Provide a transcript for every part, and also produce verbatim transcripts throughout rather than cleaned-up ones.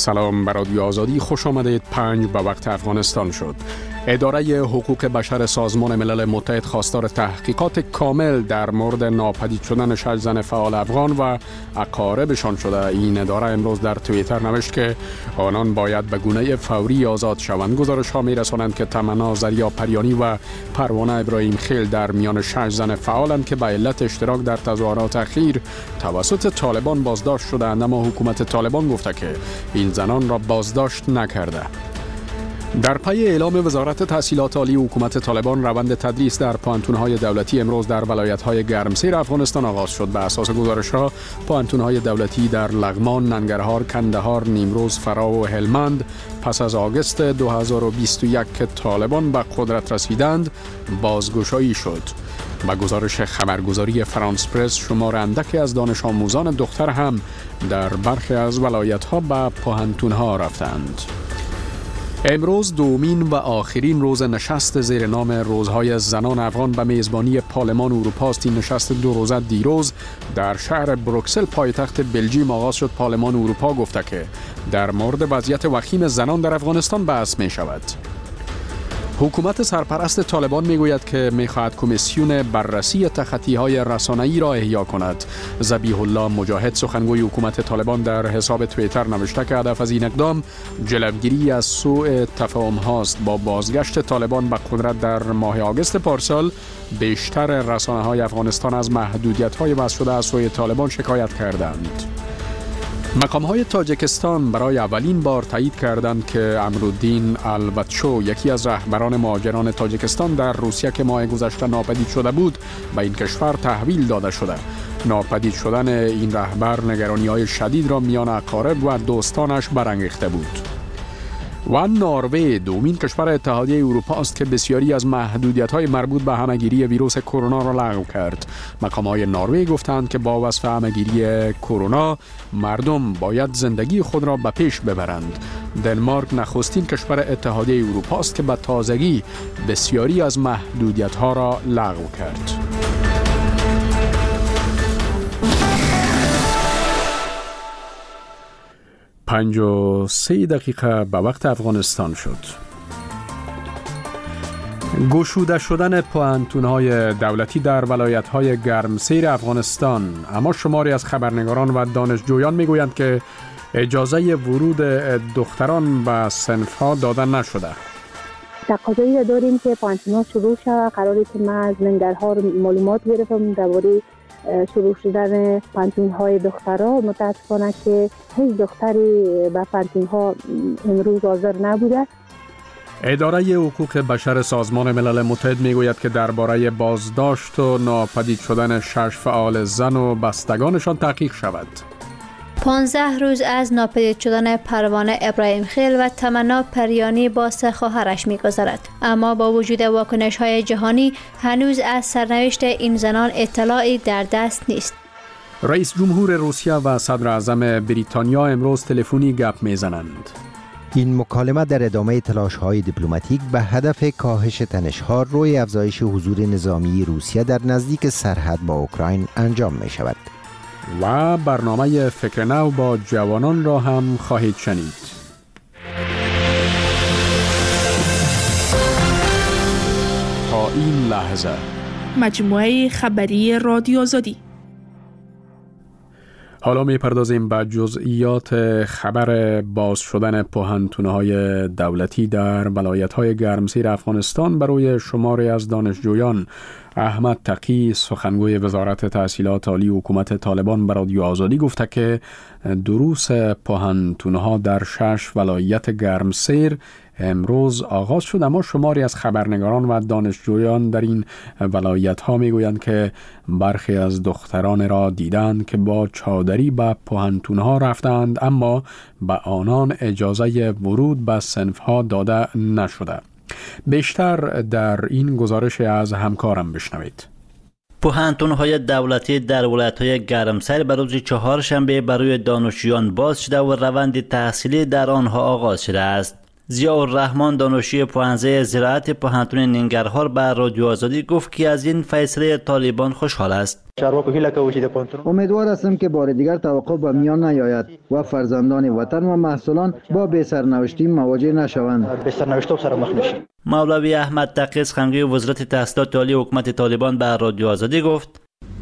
سلام بر رادیو آزادی، خوش آمدید. پنج به وقت افغانستان شد. اداره حقوق بشر سازمان ملل متحد خواستار تحقیقات کامل در مورد ناپدید شدن شش زن فعال افغان و اقاربشان شده. این اداره امروز در توییتر نوشت که آنان باید به گونه فوری آزاد شوند. گزارش ها می رسانند که تمنا زریاپریانی و پروانه ابراهیم خیل در میان شش زن فعالند که به علت اشتراک در تظاهرات اخیر توسط طالبان بازداشت شدند، اما حکومت طالبان گفته که این زنان را بازداشت نکرده. در پی اعلام وزارت تحصیلات عالی حکومت طالبان، روند تدریس در پوهنتون‌های دولتی امروز در ولایت‌های گرمسیر افغانستان آغاز شد. به اساس گزارش‌ها، پوهنتون‌های دولتی در لغمان، ننگرهار، کندهار، نیمروز، فرا و هلمند پس از آگوست دو هزار و بیست و یک که طالبان به قدرت رسیدند بازگشایی شد. با گزارش خبرگزاری فرانس پرس، شمار اندکی از دانش آموزان دختر هم در برخی از ولایت‌ها به پوهنتون‌ها رفتند. امروز دومین و آخرین روز نشست زیر نام روزهای زنان افغان به میزبانی پارلمان اروپا است. این نشست دو روزه دیروز در شهر بروکسل پایتخت بلژیوم آغاز شد. پارلمان اروپا گفته که در مورد وضعیت وخیم زنان در افغانستان بحث می شود. حکومت سرپرست طالبان میگوید که میخواهد کمیسیون بررسی تخطی‌های رسانه‌ای را احیا کند. ذبیح الله مجاهد، سخنگوی حکومت طالبان، در حساب توییتر نوشته که هدف از این اقدام جلوگیری از سوء تفاهم هاست. با بازگشت طالبان به قدرت در ماه آگوست پارسال، بیشتر رسانه‌های افغانستان از محدودیت‌های وضع شده از سوی طالبان شکایت کردند. مقام‌های تاجیکستان برای اولین بار تایید کردند که امرالدین البتشو، یکی از رهبران مهاجران تاجیکستان در روسیه که ماه گذشته ناپدید شده بود، به این کشور تحویل داده شده. ناپدید شدن این رهبر نگرانی‌های شدید را میان اقارب و دوستانش برانگیخته بود. و نروژ دومین کشور اتحادیه اروپا است که بسیاری از محدودیت‌های مربوط به همه‌گیری ویروس کرونا را لغو کرد. مقام‌های نروژ گفتند که با وصف همه‌گیری کرونا، مردم باید زندگی خود را به پیش ببرند. دنمارک نخستین کشور اتحادیه اروپا است که به تازگی بسیاری از محدودیت‌ها را لغو کرد. پنج و سه دقیقه به وقت افغانستان شد. گشوده شدن پوهنتون‌های دولتی در ولایت‌های گرمسیر افغانستان، اما شماری از خبرنگاران و دانشجویان میگویند که اجازه ورود دختران به صنف‌ها داده نشده. تقاضایی داریم که پوهنتون‌ها شروع شود. قراره که من از ننگرهار معلومات گرفتم درباره شروع شدن پوهنتون‌های دخترها. متاسفانه که هیچ دختری به پوهنتون‌ها امروز حاضر نبوده. اداره حقوق بشر سازمان ملل متحد میگوید که درباره بازداشت و ناپدید شدن شش فعال زن و بستگانشان تحقیق شود. پانزده روز از ناپدید شدن پروانه ابراهیم خیل و تمنا پریانی با سه خواهرش می‌گذرد، اما با وجود واکنش‌های جهانی هنوز از سرنوشت این زنان اطلاعی در دست نیست. رئیس جمهور روسیه و صدر اعظم بریتانیا امروز تلفنی گپ میزنند. این مکالمه در ادامه تلاش‌های دیپلماتیک به هدف کاهش تنش‌ها روی افزایش حضور نظامی روسیه در نزدیک سرحد با اوکراین انجام می‌شود. و برنامه فکر نو با جوانان را هم خواهید شنید. تا این لحظه مجموعه خبری رادیو آزادی. حالا میپردازیم به جزئیات خبر باز شدن پوهنتون‌های دولتی در ولایت‌های گرمسیر افغانستان. برای شماری از دانشجویان، احمد تقی، سخنگوی وزارت تحصیلات عالی حکومت طالبان، به رادیو آزادی گفته که دروس پوهنتون‌ها در شش ولایت گرمسیر امروز آغاز شد، اما شماری از خبرنگاران و دانشجویان در این ولایت‌ها میگویند که برخی از دختران را دیدند که با چادری به پوهنتون‌ها رفتند، اما به آنان اجازه ورود به صنف‌ها داده نشده. بیشتر در این گزارش از همکارم بشنوید. پوهنتون‌های دولتی در ولایت‌های گرمسیر به روز چهارشنبه برای دانشجویان باز شده و روند تحصیلی در آنها آغاز شده است. ضیاءالرحمن دانشجوی پوهنځی زراعت پوهنتون ننگرهار به رادیو آزادی گفت که از این فیصله طالبان خوشحال است. امیدوار هستم که بار دیگر توقف به میان نیاید و فرزندان وطن و محصولان با بی سرنوشتی مواجه نشوند. مولوی احمد تقی سخنگوی وزارت تحصیلات عالی حکومت طالبان به رادیو آزادی گفت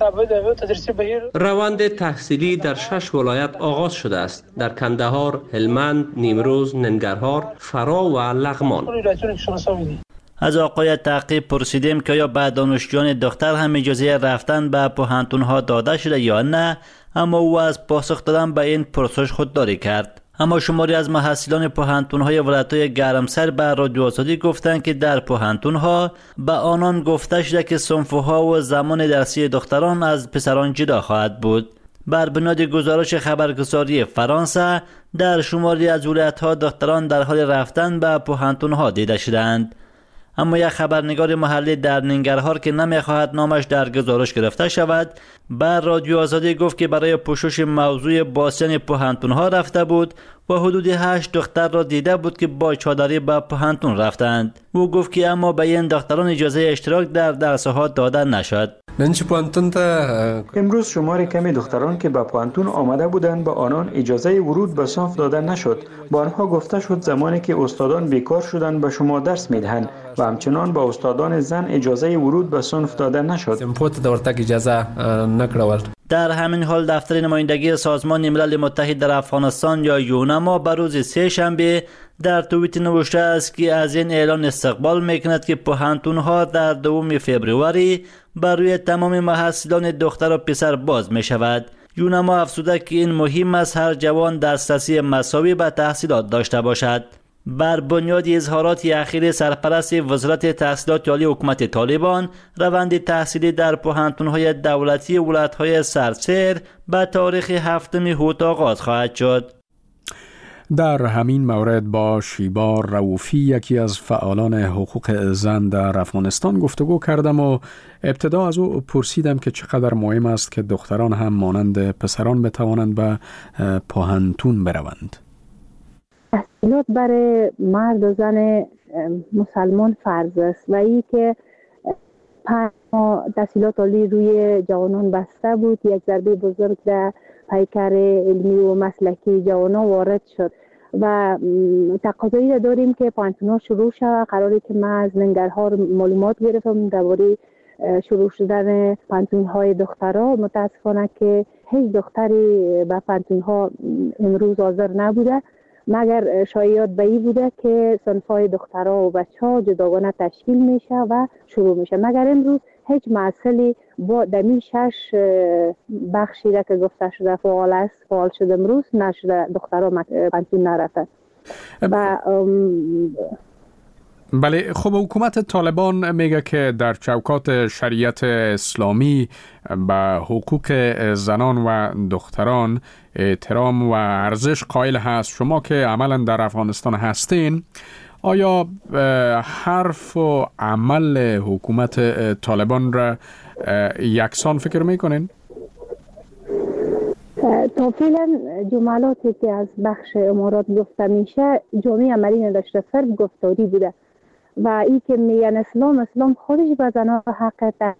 روند تحصیلی در شش ولایت آغاز شده است: در کندهار، هلمند، نیمروز، ننگرهار، فرا و لغمان. از آقای تقی پرسیدیم که آیا به دانشجویان دختر هم اجازه رفتن به پوهنتون‌ها داده شده یا نه، اما او از پاسخ دادن به این پرسش خودداری کرد. اما شماری از محصلان پوهنتون‌های ولایت‌های گرمسر به رادیو آزادی گفتند که در پوهنتون‌ها به آنان گفته شده که صنف‌ها و زمان درسی دختران از پسران جدا خواهد بود. بر بنیاد گزارش خبرگزاری فرانسه، در شماری از ولایت‌ها دختران در حال رفتن به پوهنتون‌ها دیده شدند. اما یک خبرنگار محلی در ننگرهار که نمیخواهد نامش در گزارش گرفته شود، بر رادیو آزادی گفت که برای پوشش موضوع باسیان پوهنتون‌ها رفته بود و حدود هشت دختر را دیده بود که با چادری به پوهنتون رفتند. او گفت که اما به این دختران اجازه اشتراک در درس‌ها داده نشد. امروز شمار کمی دختران که به پوهنتون آمده بودند به آنان اجازه ورود به صنف داده نشد. با آنها گفته شد زمانی که استادان بیکار شدند به شما درس میدهند و همچنان به استادان زن اجازه ورود به صنف داده نشد. در همین حال دفتر نمایندگی سازمان ملل متحد در افغانستان یا یونما بر روز سه شنبه در توییت نوشته است که از این اعلان استقبال میکند که پوهنتون‌ها در دوم فوریه بر روی تمام محصلان دختر و پسر باز می شود. یونما افزوده که این مهم است هر جوان دسترسی مساوی به تحصیلات داشته باشد. بر بنیاد اظهارات اخیر سرپرست وزارت تحصیلات عالی حکومت طالبان، روند تحصیلی در پوهنتون‌های دولتی ولایت‌های سرسیر به تاریخ هفتم اوت آغاز خواهد شد. در همین مورد با شیبا رؤوفی، یکی از فعالان حقوق زن در افغانستان، گفتگو کردم و ابتدا از او پرسیدم که چقدر مهم است که دختران هم مانند پسران بتوانند به پوهنتون بروند. تحصیلات برای مرد و زن مسلمان فرض است و ای که پنج ماه تحصیلات عالی روی جوانان بسته بود، یک ضربه بزرگ در پیکر علمی و مسلکی جوانان وارد شد و تقاضایی را داریم که پوهنتون‌ها شروع شود. قراری که من از ننگرهار معلومات گرفتم درباره شروع شدن پوهنتون‌های دخترها. متاسفانه که هیچ دختری به پوهنتون‌ها امروز حاضر نبوده، مگر شایعات به این بوده که صنف‌های دخترها و بچه‌ها جداگانه تشکیل میشه و شروع میشه، مگر امروز هیچ محصلی با دمی شش بخشی را که گفته شده فعال است فعال شده امروز نشده، دخترها پوهنتون نرفته. و بله، خب حکومت طالبان میگه که در چوکات شریعت اسلامی به حقوق زنان و دختران احترام و ارزش قائل هست. شما که عملا در افغانستان هستین، آیا حرف و عمل حکومت طالبان را یکسان فکر میکنین؟ تا فعلا جملاتی که از بخش امارات گفته میشه جامعه عملی نداشته، صرف گفتاری بوده و این که میگن اسلام اسلام خودش به زنها حق ده.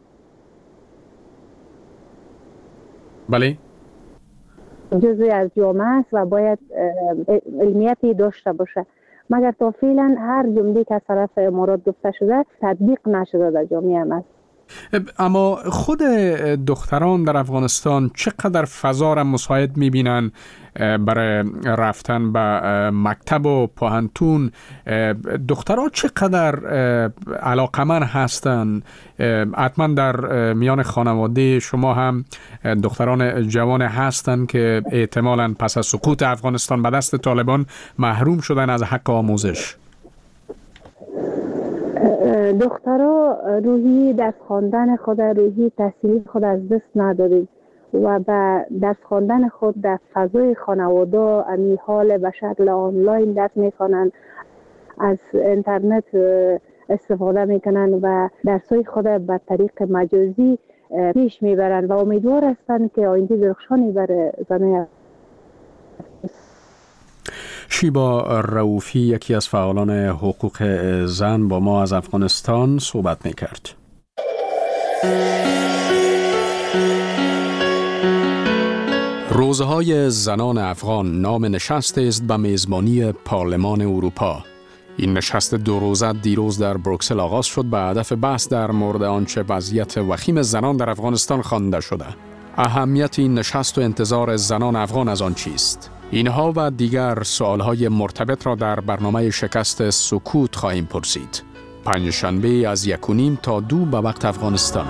بله، جزئی از جامعه است و باید علمیتی داشته باشه، مگر تا فعلا هر جمله که از طرف امارات گفته شده تطبیق نشده در جامعه ما. اما خود دختران در افغانستان چقدر فضا را مساعد میبینن برای رفتن به مکتب و پوهنتون؟ دخترها چقدر علاقمند هستند؟ حتما در میان خانواده شما هم دختران جوان هستند که احتمالاً پس از سقوط افغانستان به دست طالبان محروم شدن از حق آموزش. دخترها روحی درس خواندن خود، روحی تحصیلی خود از دست ندارید و به درس خواندن خود در فضای خانواده امی حال به شکل آنلاین درس میخوانند، از اینترنت استفاده میکنند و درسای خود به طریق مجازی پیش میبرند و امیدوار هستند که آینده درخشانی برای زنان. شیبا رؤوفی یکی از فعالان حقوق زن با ما از افغانستان صحبت می‌کرد. روزهای زنان افغان نام نشست است به میزبانی پارلمان اروپا. این نشست دو روزه دیروز در بروکسل آغاز شد به هدف بحث در مورد آنچه وضعیت وخیم زنان در افغانستان خوانده شده. اهمیت این نشست و انتظار زنان افغان از آن چیست؟ اینها و دیگر سوالهای مرتبط را در برنامه شکست سکوت خواهیم پرسید. پنجشنبه از یک و نیم تا دو به وقت افغانستان.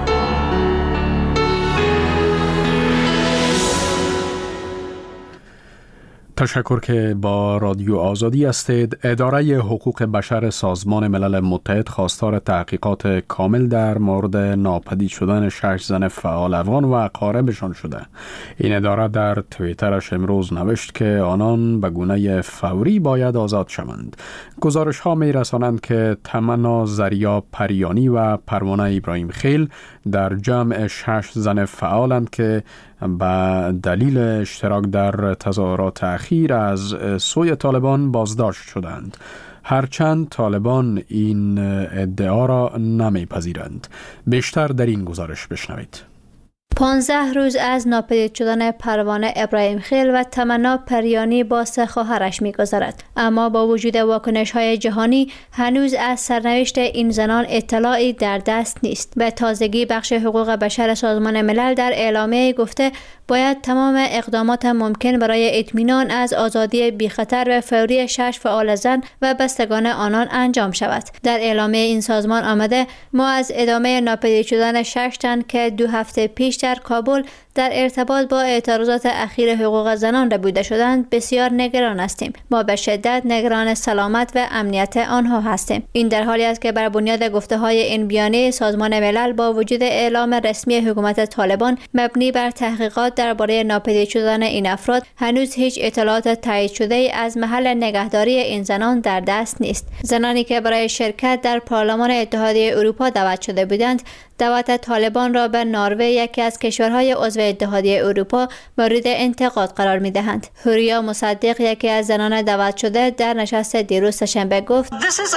تشکر که با رادیو آزادی هستید. اداره حقوق بشر سازمان ملل متحد خواستار تحقیقات کامل در مورد ناپدید شدن شش زن فعال افغان و اقاربشان شده. این اداره در توییترش امروز نوشت که آنان به گونه فوری باید آزاد شوند. گزارش ها می رسانند که تمنا زریا پریانی و پروانه ابراهیم خیل در جمع شش زن فعالند که به دلیل اشتراک در تظاهرات اخیر از سوی طالبان بازداشت شدند. هرچند طالبان این ادعا را نمیپذیرند. بیشتر در این گزارش بشنوید. پانزده روز از ناپدید شدن پروانه ابراهیم خیل و تمنا پریانی با سه خواهرش می‌گذرد، اما با وجود واکنش‌های جهانی هنوز از سرنوشت این زنان اطلاعی در دست نیست. به تازگی بخش حقوق بشر سازمان ملل در اعلامیه گفته باید تمام اقدامات ممکن برای اطمینان از آزادی بی‌خطر و فوری شش فعال زن و بستگان آنان انجام شود. در اعلامیه این سازمان آمده ما از ادامه ناپدید شدن شش تن که دو هفته پیش در کابل در ارتباط با اعتراضات اخیر حقوق زنان ربوده شدند بسیار نگران هستیم. ما به شدت نگران سلامت و امنیت آنها هستیم. این در حالی است که بر بنیاد گفته‌های این بیانیه سازمان ملل با وجود اعلام رسمی حکومت طالبان مبنی بر تحقیقات درباره ناپدید شدن این افراد هنوز هیچ اطلاعات تایید شده از محل نگهداری این زنان در دست نیست. زنانی که برای شرکت در پارلمان اتحادیه اروپا دعوت شده بودند دعوت طالبان را به نروژ یکی از کشورهای عضو اتحادیه اروپا مورد انتقاد قرار می‌دهند. هوریا مصدق یکی از زنان دعوت شده در نشست دیروز سه‌شنبه گفت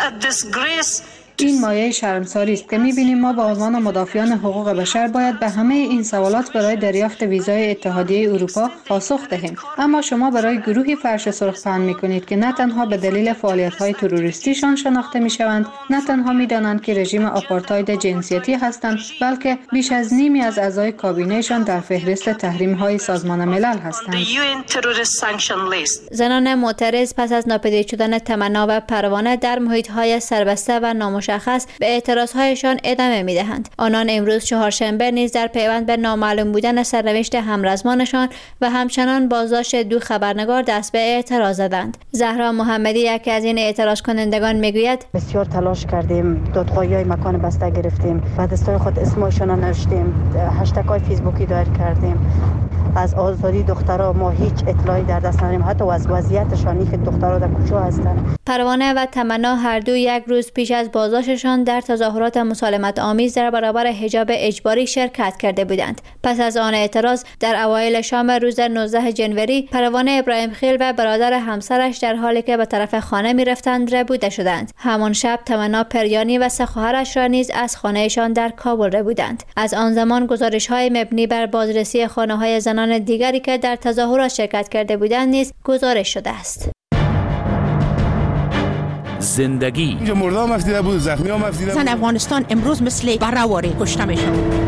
این مایه شرمساری است که می‌بینیم ما به عنوان مدافعان حقوق بشر باید به همه این سوالات برای دریافت ویزای اتحادیه اروپا پاسخ دهیم، اما شما برای گروهی فرش سرخ پهن می‌کنید که نه تنها به دلیل فعالیت‌های تروریستیشان شناخته می‌شوند، نه تنها می‌دانند که رژیم آپارتاید جنسیتی هستند، بلکه بیش از نیمی از اعضای کابینه‌شان در فهرست تحریم‌های سازمان ملل هستند. زنان معترض پس از ناپدید شدن تمنا و پروانه در محیط‌های سربسته و نامشخص به اعتراضهایشان ادامه می‌دهند. آنان امروز چهارشنبه نیز در پیوند به نامعلوم بودن سرنوشت همرزمانشان و همچنان بازداشت دو خبرنگار دست به اعتراض زدند. زهرا محمدی یکی از این اعتراض کنندگان میگوید بسیار تلاش کردیم، دادخواهی‌های مکان بسته گرفتیم، و دستور خود اسمشون را نوشتیم، هشتگ‌های فیسبوکی دایر کردیم. از آزادی دخترها ما هیچ اطلاعی در دست نداریم، حتی از وضعیتشان که دخترها در کوچه هستند. پروانه و تمنا هر دو یک روز پیش از بازداشتشان در تظاهرات مسالمت آمیز در برابر حجاب اجباری شرکت کرده بودند. پس از آن اعتراض در اوایل شام روز نوزدهم ژانویه پروانه ابراهیم خیل و برادر همسرش در حالی که به طرف خانه می‌رفتند ربوده شدند. همان شب تمنا پریانی و سه خواهرش را نیز از خانه‌شان در کابل ربودند. از آن زمان گزارش‌های مبنی بر بازرسی خانه‌های زنان دیگری که در تظاهرات شرکت کرده بودند نیز گزارش شده است. زندگی اینجا مردم مفتیده بود، زخمی ها مفتیده بود. زن افغانستان امروز مثل برآوری کشته میشن.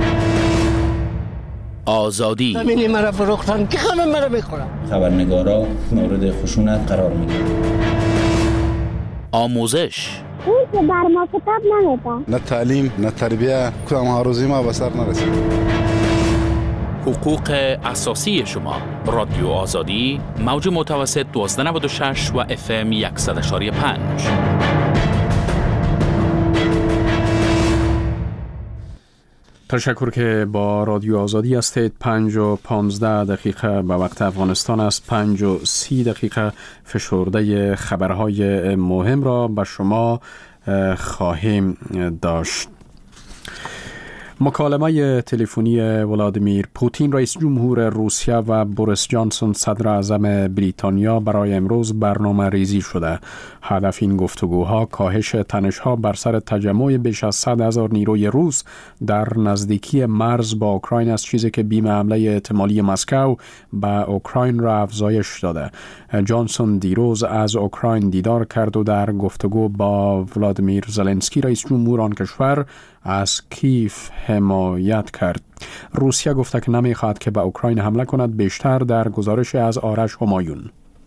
آزادی زمینی مرا فروختن که همه مرا میخورن. خبرنگارا مورد خشونت قرار میگیرن. آموزش اون که بر ما کتاب نمیده. نه تعلیم نه تربیه، کدام ها روزی ما به سر نرسید. حقوق اساسی شما. رادیو آزادی موج متوسط دوازده نود و شش و اف ام صد و یک و پنج. تشکر که با رادیو آزادی هستید. پنج و پانزده دقیقه به وقت افغانستان است. پنج و سی دقیقه فشرده خبرهای مهم را به شما خواهیم داشت. مکالمه تلفنی ولادیمیر پوتین رئیس جمهور روسیه و بوریس جانسون صدر اعظم بریتانیا برای امروز برنامه ریزی شده. هدف این گفتگوها کاهش تنش‌ها بر سر تجمع بیش از صد هزار نیروی روس در نزدیکی مرز با اوکراین است، چیزی که بیم حمله احتمالی مسکو به اوکراین را افزایش داده. جانسون دیروز از اوکراین دیدار کرد و در گفتگو با ولادیمیر زلنسکی رئیس جمهور آن کشور از کیف حمایت کرد. روسیه گفته که نمی‌خواهد که به اوکراین حمله کند. بیشتر در گزارش از آرش همایون.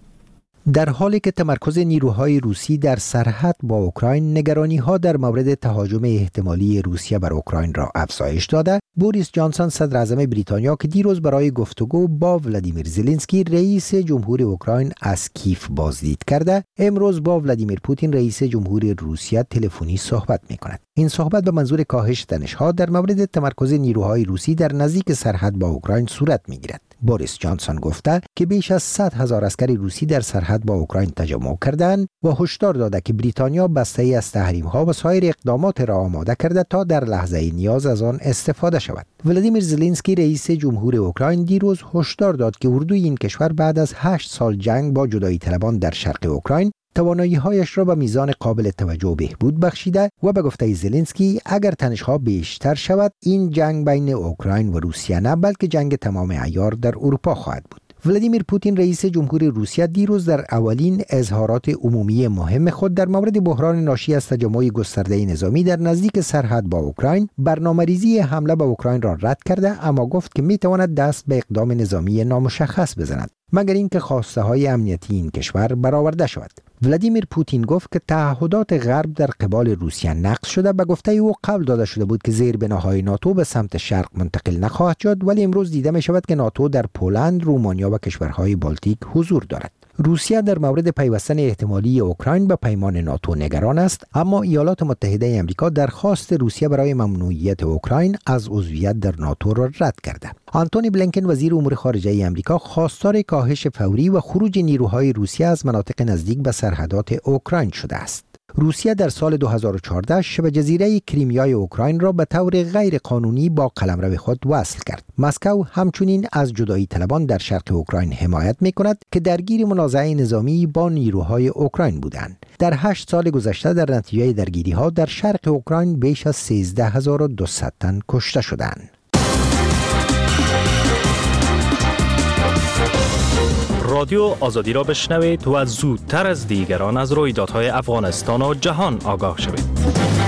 در حالی که تمرکز نیروهای روسی در سرحد با اوکراین نگرانی‌ها در مورد تهاجم احتمالی روسیه بر اوکراین را افزایش داده، بوریس جانسون صدر اعظم بریتانیا که دیروز برای گفتگو با ولادیمیر زلنسکی رئیس جمهور اوکراین از کیف بازدید کرده، امروز با ولادیمیر پوتین رئیس جمهور روسیه تلفنی صحبت می‌کند. این صحبت به منظور کاهش تنش‌ها در مورد تمرکز نیروهای روسی در نزدیک سرحد با اوکراین صورت می‌گیرد. بوریس جانسون گفته که بیش از صد هزار عسکر روسی در سرحد با اوکراین تجمع کردند و هشدار داده که بریتانیا بسته‌ای از تحریم‌ها و سایر اقدامات را آماده کرده تا در لحظه نیاز از آن استفاده شود. ولادیمیر زلنسکی رئیس جمهور اوکراین دیروز هشدار داد که اردوی این کشور بعد از هشت سال جنگ با جدایی طلبان در شرق اوکراین توانایی‌هایش را به میزان قابل توجه بهبود بخشیده و به گفته زلنسکی اگر تنش‌ها بیشتر شود این جنگ بین اوکراین و روسیه نه بلکه جنگ تمام عیار در اروپا خواهد بود. ولادیمیر پوتین رئیس جمهور روسیه دیروز در اولین اظهارات عمومی مهم خود در مورد بحران ناشی از تجمع گسترده نظامی در نزدیک سرحد با اوکراین برنامه‌ریزی حمله به اوکراین را رد کرده، اما گفت که می‌تواند دست به اقدام نظامی نامشخص بزند مگر اینکه خواسته های امنیتی این کشور برآورده شود. ولادیمیر پوتین گفت که تعهدات غرب در قبال روسیه نقض شده. به گفته او قبل داده شده بود که زیربناهای ناتو به سمت شرق منتقل نخواهد شد، ولی امروز دیده می شود که ناتو در پولند، رومانیا و کشورهای بالتیک حضور دارد. روسیه در مورد پیوستن احتمالی اوکراین به پیمان ناتو نگران است، اما ایالات متحده آمریکا درخواست روسیه برای ممنوعیت اوکراین از عضویت در ناتو را رد کرده. آنتونی بلینکن وزیر امور خارجه آمریکا خواستار کاهش فوری و خروج نیروهای روسیه از مناطق نزدیک به سرحدات اوکراین شده است. روسیه در سال دو هزار و چهارده شبه جزیره کریمیای اوکراین را به طور غیر قانونی با قلمرو خود وصل کرد. مسکو همچنین از جدایی طلبان در شرق اوکراین حمایت می کند که درگیر منازعه نظامی با نیروهای اوکراین بودند. در هشت سال گذشته در نتیجه درگیری ها در شرق اوکراین بیش از سیزده هزار و دویست تن کشته شدند. رادیو آزادی را بشنوید و زودتر از دیگران از رویدادهای افغانستان و جهان آگاه شوید.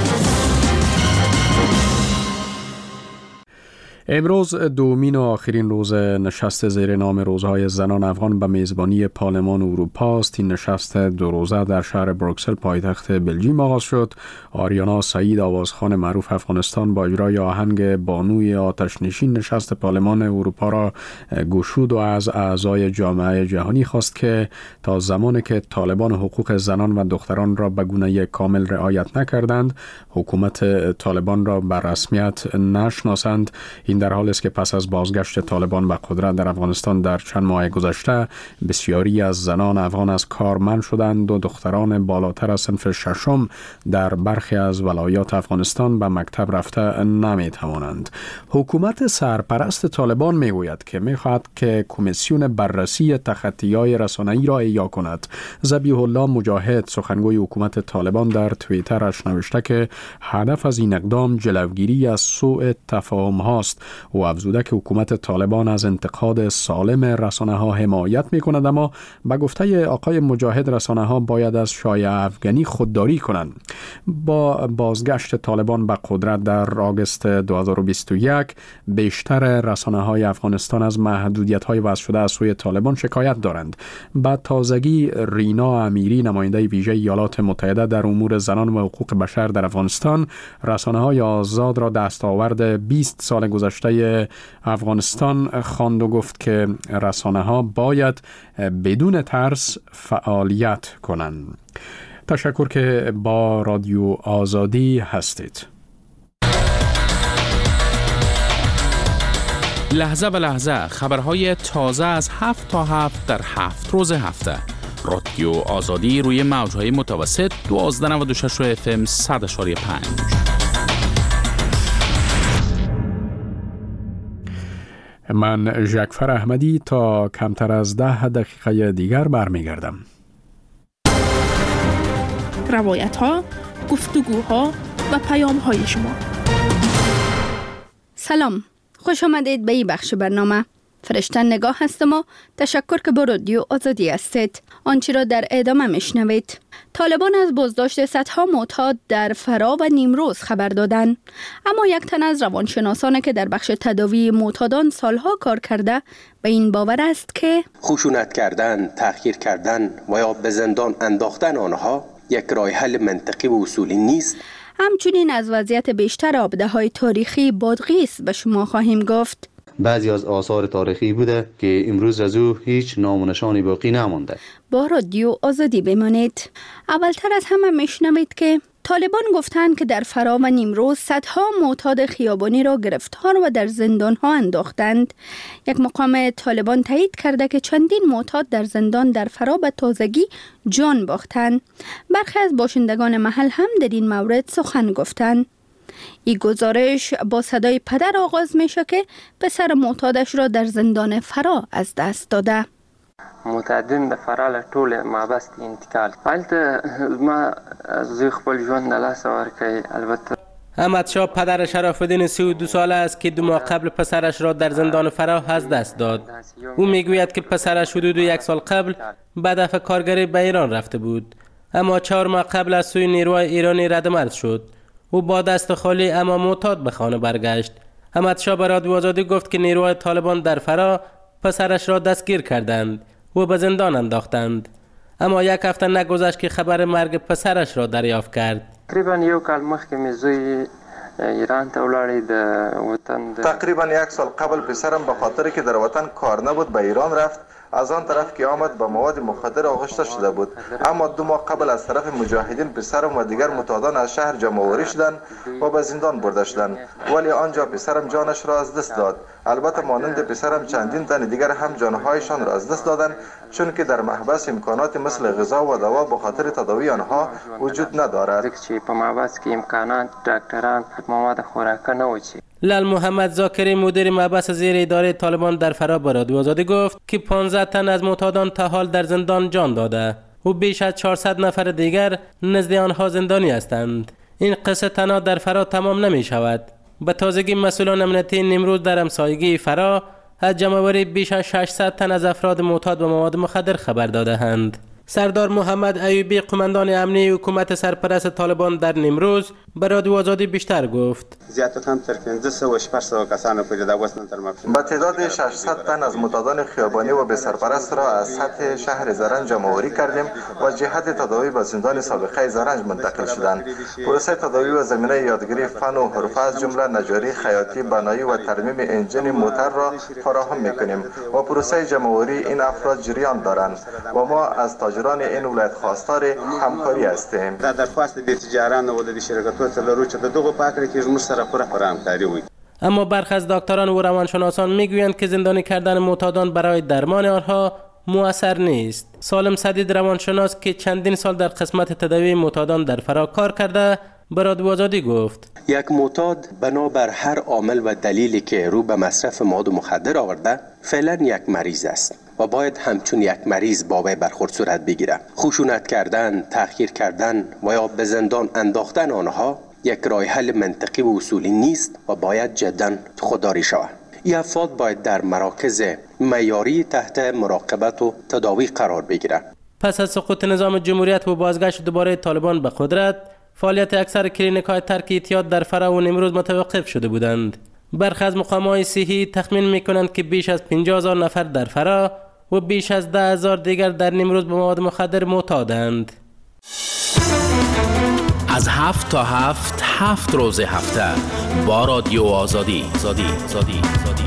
امروز دومین و آخرین روز نشست زیر نام روزهای زنان افغان به میزبانی پارلمان اروپا است. این نشست دو روزه در شهر بروکسل پایتخت بلژیم آغاز شد. آریانا سعید آوازخوان معروف افغانستان با اجرای آهنگ بانوی آتش‌نشین نشست پارلمان اروپا را گشود و از اعضای جامعه جهانی خواست که تا زمانی که طالبان حقوق زنان و دختران را به گونه کامل رعایت نکردند، حکومت طالبان را به رسمیت نشناسند. این در حالی است که پس از بازگشت طالبان به قدرت در افغانستان در چند ماه گذشته بسیاری از زنان افغان از کار منع شدند و دختران بالاتر از صنف ششم در برخی از ولایات افغانستان به مکتب رفته نمی توانند. حکومت سرپرست طالبان می گوید که می خواهد که کمیسیون بررسی تخطی‌های رسانه‌ای را احیا کند. ذبیح الله مجاهد سخنگوی حکومت طالبان در توییترش نوشته که هدف از این اقدام جلوگیری از سوء تفاهم هاست و افزوده که حکومت طالبان از انتقاد سالم رسانه‌ها حمایت می‌کند، اما به گفته آقای مجاهد رسانه‌ها باید از شایعه افغانی خودداری کنند. با بازگشت طالبان به قدرت در آگوست دو هزار و بیست و یک بیشتر رسانه‌های افغانستان از محدودیت‌های وضع شده از سوی طالبان شکایت دارند. با تازگی رینا امیری نماینده ویژه ایالات متحده در امور زنان و حقوق بشر در افغانستان رسانه‌های آزاد را دستاورد بیست سال گذشته افغانستان خواند و گفت که رسانه‌ها باید بدون ترس فعالیت کنند. تشکر که با رادیو آزادی هستید. لحظه به لحظه خبرهای تازه از هفت تا هفت در هفت روز هفته. رادیو آزادی روی موجهای متوسط دوازده نود و شش اف ام صد و پنج. من ژکفر احمدی تا کمتر از ده دقیقه دیگر برمیگردم. روایت ها، گفتگوها و پیام های شما. سلام، خوش آمدید به این بخش برنامه. فرشته نگاه هستم و تشکر که با رادیو آزادی هستید. آنچه را در ادامه میشنوید. طالبان از بازداشت صدها معتاد در فرا و نیمروز خبر دادند، اما یک تن از روانشناسانی که در بخش تداوی معتادان سالها کار کرده به این باور است که خشونت کردن، تحقیر کردن و یا به زندان انداختن آنها یک راه حل منطقی و اصولی نیست. همچنین از وضعیت بیشتر آبده‌های تاریخی بادغیس به شما خواهیم گفت. بعضی از آثار تاریخی بوده که امروز از او هیچ نام و نشانی باقی نمانده. با رادیو آزادی بمانید. اولتر از همه میشنوید که طالبان گفتند که در فرا و نیمروز صدها معتاد خیابانی را گرفتار و در زندانها انداختند. یک مقام طالبان تایید کرده که چندین معتاد در زندان در فرا به تازگی جان باختند. برخی از باشندگان محل هم در این مورد سخن گفتند. این گزارش با صدای پدر آغاز میشه که پسر معتادش را در زندان فرا از دست داده. متعدد د فرا له ټول مابست انتقال البته ما زوی خپل ژوند د لاسه ورکړی. البته احمد شاه پدر شرف الدین سی و دو ساله است که دو ماه قبل پسرش را در زندان فرا از دست داد. او میگوید که پسرش حدود یک سال قبل به دفع کارگری به ایران رفته بود، اما چهار ماه قبل از سوی نیروهای ایرانی ردمرد شد. او با دست خالی اما معتاد به خانه برگشت. احمد شاه به رادیو آزادی گفت که نیروهای طالبان در فرا پسرش را دستگیر کردند و به زندان انداختند، اما یک هفته نگذشت که خبر مرگ پسرش را دریافت کرد. تقریبا یو کال مخکې مې زوی ایران ته ولاړی د وطن. تقریبا یک سال قبل پسرم به خاطر که در وطن کار نبود به ایران رفت. از آن طرف که آمد به مواد مخدر آغشته شده بود، اما دو ماه قبل از طرف مجاهدین پسرم و دیگر معتادان از شهر جمع‌آوری شدند و به زندان برده شدند، ولی آنجا پسرم جانش را از دست داد. البته مانند پسرم چندین تن دیگر هم جانهایشان را از دست دادند، چون که در محبس امکانات مثل غذا و دوا به خاطر تداوی آنها وجود ندارد. په محبس کې امکانات ډاکټران مواد خوراکه نه وي. لال محمد زاکری مدیر محبس زیر اداره طالبان در فرا به رادیو آزادی گفت که پانزده تن از معتادان تا حال در زندان جان داده و بیش از چهارصد نفر دیگر نزد آنها زندانی هستند. این قصه تنها در فرا تمام نمی شود. به تازگی مسئولان امنیتی نیمروز در همسایگی فرا از جمع‌آوری بیش از ششصد تن از افراد معتاد به مواد مخدر خبر داده‌اند. سردار محمد ایوبی قماندان امنی حکومت سرپرست طالبان در نیمروز به رادیو آزادی بیشتر گفت. با تعداد ششصد تن از معتادان خیابانی و به سرپرست را از سطح شهر زرنج جمع‌آوری کردیم و جهت تداوی به زندان سابقه زرنج منتقل شدند. پروسه تداوی و زمینه یادگیری فن و حرفه از جمله نجاری، خیاطی، بنایی و ترمیم انجین موتر را فراهم می‌کنیم و پروسه جمع‌آوری این افراد جریان دارند و ما از تاجران این ولایت خواستار همکاری هستیم. در درخواست د تجاران و د شرکتونو سره چې دغه پاکړه کې زموږ سره پوره همکاري وي. اما برخی از دکتران و روانشناسان میگویند که زندانی کردن معتادان برای درمان آنها مؤثر نیست. سالم سدید روانشناس که چندین سال در قسمت تداوی معتادان در فرا کار کرده به رادیو آزادی گفت یک معتاد بنابر هر عامل و دلیلی که رو به مصرف مواد مخدر آورده فعلا یک مریض است و باید همچون یک مریض با وی برخورد صورت بگیره. خشونت کردن، تحقیر کردن و یا به زندان انداختن آنها یک راه حل منطقی و اصولی نیست و باید جدا خودداری شود. این افراد باید در مراکز معیاری تحت مراقبت و تداوی قرار بگیرند. پس از سقوط نظام جمهوریت و بازگشت دوباره طالبان به قدرت، فعالیت اکثر کلینیک‌های ترک اعتیاد در فرا و نیمروز متوقف شده بودند. برخی از مقام‌های صحی تخمین می‌کنند که بیش از پنجاه هزار نفر در فرا و بیش از ده هزار دیگر در نیمروز به مواد مخدر معتادند. از هفت تا هفت هفت روز هفته با رادیو آزادی زادی زادی زادی.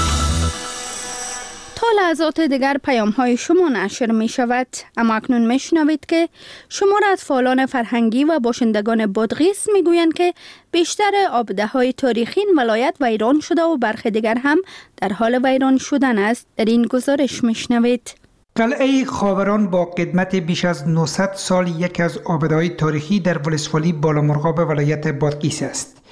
تا لحظات دیگر پیام های شما نشر می شود، اما اکنون می شنوید که شمار از فعالان فرهنگی و باشندگان بادغیس می گویند که بیشتر آبده های تاریخی این ولایت ویران شده و برخی دیگر هم در حال ویران شدن است. در این گزارش می شنوید. قلعه خاوران با قدمت بیش از نهصد سال یکی از آبده‌های تاریخی در ولسوالی بالامرغاب ولایت بادغیس است.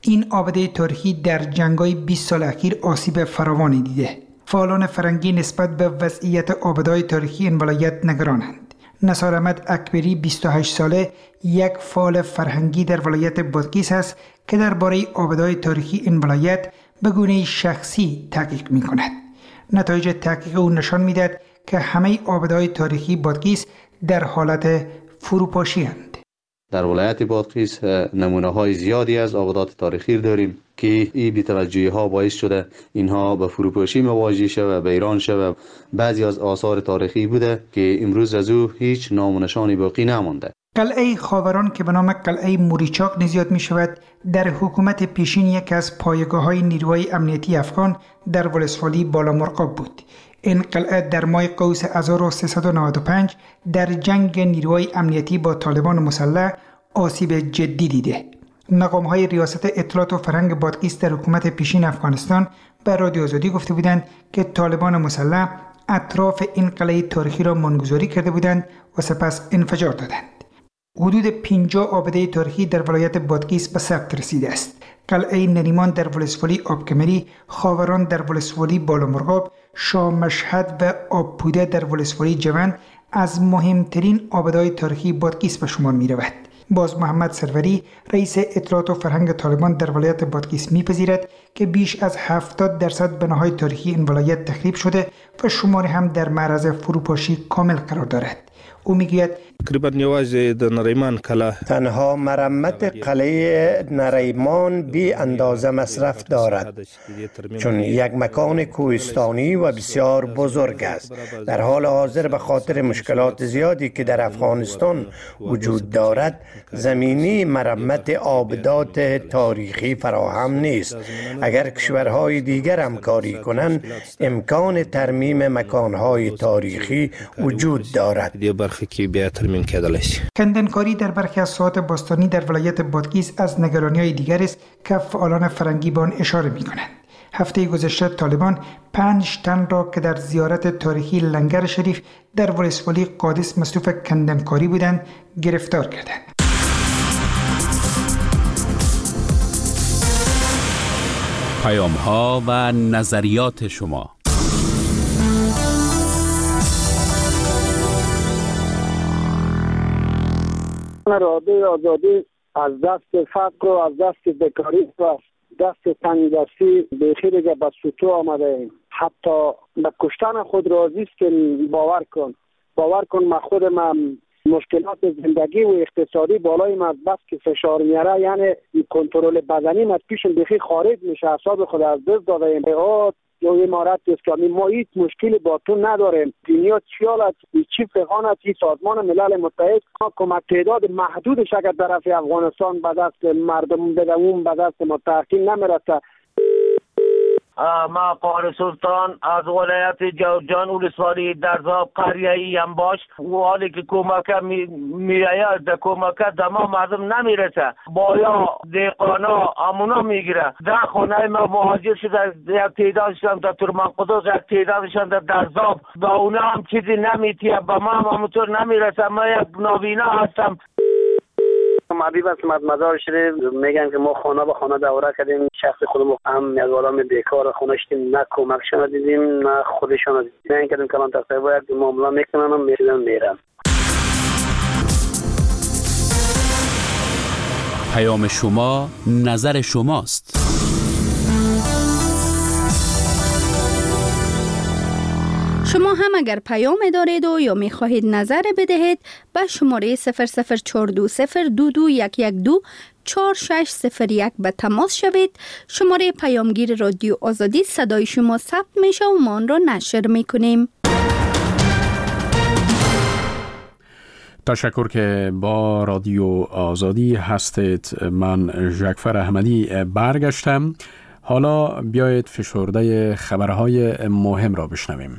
این آبده تاریخی در جنگ‌های بیست سال اخیر آسیب فراوانی دیده. فعالان فرنگی نسبت به وضعیت آبده‌های تاریخی این ولایت نگرانند. نثار احمد اکبری بیست و هشت ساله یک فعال فرهنگی در ولایت بادغیس است که درباره آبده‌های تاریخی این ولایت به گونه شخصی تحقیق می‌کند. نتایج تحقیق او نشان می‌دهد که همه آبده‌های تاریخی بادغیس در حالت فروپاشی هستند. در ولایت بادغیس نمونه های زیادی از آبادات تاریخی داریم که این بی‌توجهی ها باعث شده اینها به فروپاشی مواجه شده و به ایران شده. بعضی از آثار تاریخی بوده که امروز از او هیچ نام و نشانی باقی نمانده. قلعه خاوران که به نام قلعه موریچاق نیز یاد می شود، در حکومت پیشین یک از پایگاه های نیروهای امنیتی افغان در ولسوالی بالامرغاب بود. این قلعه در ماه قوس هزار و سیصد و نود و پنج در جنگ نیروهای امنیتی با طالبان مسلح آسیب جدی دیده. مقام های ریاست اطلاعات و فرهنگ بادغیس در حکومت پیشین افغانستان به رادیو آزادی گفته بودند که طالبان مسلح اطراف این قلعه تاریخی را منگذاری کرده بودند و سپس انفجار دادند. حدود پنجاه آبده تاریخی در ولایت بادغیس به ثبت رسیده است. قلعه نریمان در ولسوالی آبکمری، خاوران در ولسوالی بالامرغاب، شاه مشهد و آبپوده در ولسوالی جوند از مهمترین آبده‌های تاریخی بادغیس به شمار می رود. باز محمد سروری رئیس اطلاعات و فرهنگ طالبان در ولایت بادغیس می‌پذیرد که بیش از هفتاد درصد بناهای تاریخی این ولایت تخریب شده و شماری هم در معرض فروپاشی کامل قرار دارد. او میگوید تنها مرمت قلعه نریمان بی اندازه مصرف دارد، چون یک مکان کوهستانی و بسیار بزرگ است. در حال حاضر به خاطر مشکلات زیادی که در افغانستان وجود دارد، زمینی مرمت آبدات تاریخی فراهم نیست. اگر کشورهای دیگر همکاری کنند، امکان ترمیم مکانهای تاریخی وجود دارد. کندنکاری در برخی از ساحات باستانی در ولایت بادغیس از نگرانی‌های دیگر است که فعالان فرنگی به آن اشاره می‌کنند. هفته گذشته طالبان پنج تن را که در زیارت تاریخی لنگر شریف در ولسوالی قادس مصروف کندنکاری بودند گرفتار کردند. پیام‌ها و نظریات شما. رادیو آزادی از دست فقر و از دست بیکاری و دست تنگدستی بخیر دیگه به سطوح آمده ایم. حتی به کشتن خود راضی است که باور کن باور کن من خودم مشکلات زندگی و اقتصادی بالای من بس که فشار میاره، یعنی کنترل بدنی من پیشم بخیر خارج میشه، اعصاب خود از دست داده ایم. یا امارت اسلامی ما هیچ مشکلی با تو نداریم. دنیا چیالت چی فقانت چی سازمان ملل متحد کمک تعداد محدودش اگر طرف افغانستان به دست مردم بدمون به دست ما تحکیم نمیرسه. ما قاری سلطان از ولایت جوزجان ولسوالی درزاب قریه ای هم باش و حالی که کمک میآید در کمک دما مردم نمیرسه، بایا دیقانا امونا میگیره. در خانه ما مهاجر شده، یک تعدادشان در ترمان قدوس، یک تعدادشان در درزاب، با اونا هم چیزی نمیتیه، با ما هم همونطور نمیرسه. ما یک نابینا هستم. حبیب است مدار شده، میگن که ما خانه به خانه دوره کردیم، شخص خودمون هم یک آدم بیکار خونشتیم، نه کمکشان دیدیم نه خودشان دیدیم، نه اینکه کلان تقریبا یک معامله میکنن هم میشدن میرن. پیام شما نظر شماست. شما هم اگر پیام دارید و یا می خواهید نظر بدهید به شماره صفر صفر چهار دو صفر دو دو یک یک دو چهار شش صفر یک به تماس شوید. شماره پیامگیر رادیو آزادی صدای شما ثبت میشه و ما آن را نشر میکنیم. تشکر که با رادیو آزادی هستید. من ژکفر احمدی برگشتم. حالا بیایید فشرده خبرهای مهم را بشنویم.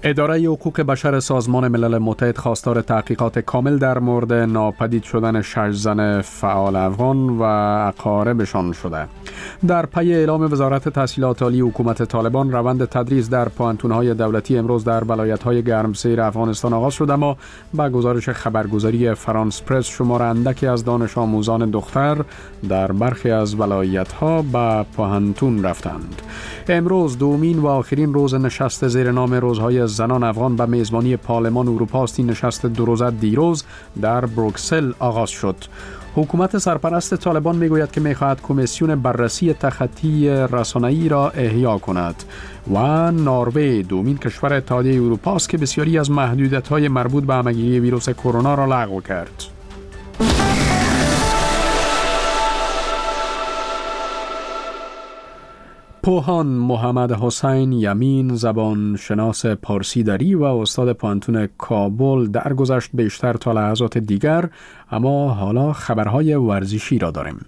اداره حقوق بشر سازمان ملل متحد خواستار تحقیقات کامل در مورد ناپدید شدن شش زن فعال افغان و اقاربشان شده. در پی اعلام وزارت تحصیلات عالی حکومت طالبان، روند تدریس در پوهنتون‌های دولتی امروز در ولایت‌های گرمسیر افغانستان آغاز شد، اما با گزارش خبرگزاری فرانس پرس شمار اندکی از دانش آموزان دختر در برخی از ولایت‌ها به پوهنتون رفتند. امروز دومین و آخرین روز نشست زیر نام روزهای زنان افغان به میزبانی پارلمان اروپا است. این نشست دو روزه دیروز در بروکسل آغاز شد. حکومت سرپرست طالبان میگوید که میخواهد کمیسیون بررسی تخطی رسانه‌ای را احیا کند و نروژ دومین کشور اتحادیه اروپا است که بسیاری از محدودیت‌های مربوط به همگیری ویروس کرونا را لغو کرد. پوهان محمد حسین یمین، زبانشناس پارسیدری و استاد پوهنتون کابل، درگذشت بیشتر تا لحظات دیگر، اما حالا خبرهای ورزشی را داریم.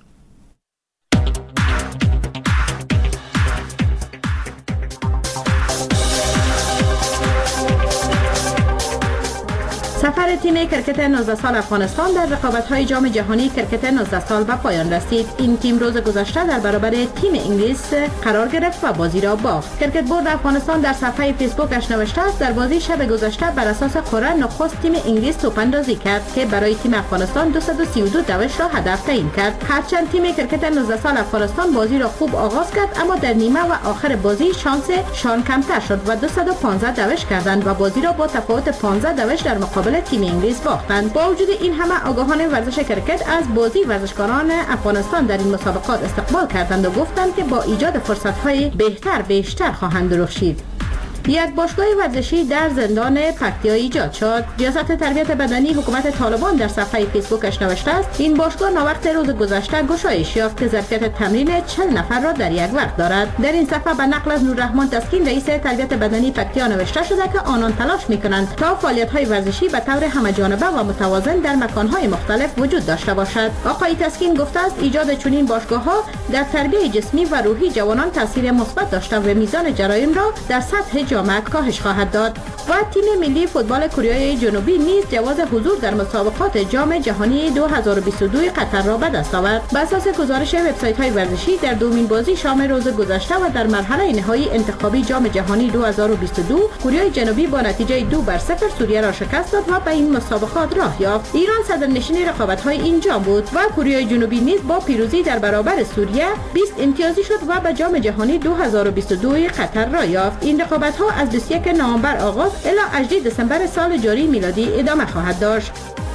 سفر تیم کرکت نوزده سال افغانستان در رقابت‌های جام جهانی کرکت نوزده سال به پایان رسید. این تیم روز گذشته در برابر تیم انگلیس قرار گرفت و بازی را باخت. کرکت بورد افغانستان در صفحه فیسبوکش نوشته است در بازی شب گذشته بر اساس قرعه نخست تیم انگلیس توپاندازی کرد که برای تیم افغانستان دویست و سی و دو دوش را هدف تعیین کرد. هرچند تیم کرکت نوزده سال افغانستان بازی را خوب آغاز کرد، اما در نیمه و آخر بازی شانس شان کمتر شد و دویست و پانزده دوش کردند و بازی را با تفاوت پانزده دوش در مقابل تیم انگلیس باختند. با وجود این همه، آگاهان ورزش کرکت از بازی ورزشکاران افغانستان در این مسابقات استقبال کردند و گفتند که با ایجاد فرصت‌های بهتر بیشتر خواهند درخشید. یک باشگاه ورزشی در زندان پکتیا ایجاد شد. ریاست تربیت بدنی حکومت طالبان در صفحه فیسبوکش نوشته است این باشگاه ناوقت روز گذشته گشایش یافت که ظرفیت تمرین چهل نفر را در یک وقت دارد. در این صفحه به نقل از نوررحمان تسکین، رئیس تربیت بدنی پکتیا، نوشته شده که آنان تلاش می‌کنند تا فعالیت‌های ورزشی به طور همه‌جانبه و متوازن در مکان‌های مختلف وجود داشته باشد. آقای تسکین گفته است ایجاد چنین باشگاه‌ها در تربیت جسمی و روحی جوانان تاثیر مثبت داشته و میزان جرایم را در سطح جامعه کاهش خواهد داد. و تیم ملی فوتبال کره جنوبی نیز جواز حضور در مسابقات جام جهانی دو هزار و بیست و دو قطر را به دست آورد. بر اساس گزارش وبسایت‌های ورزشی، در دومین بازی شام روز گذشته و در مرحله نهایی انتخابی جام جهانی دو هزار و بیست و دو، کره جنوبی با نتیجه دو بر صفر سوریه را شکست داد و به این مسابقات راه یافت. ایران صدرنشین رقابت‌های این جام بود و کره جنوبی نیز با پیروزی در برابر سوریه بیست امتیازی شد و به جام جهانی دو هزار و بیست و دو قطر را یافت. این رقابت‌ها از بیست و یک نوامبر آغاز الی هجدهم دسامبر سال جاری میلادی ادامه خواهد داشت.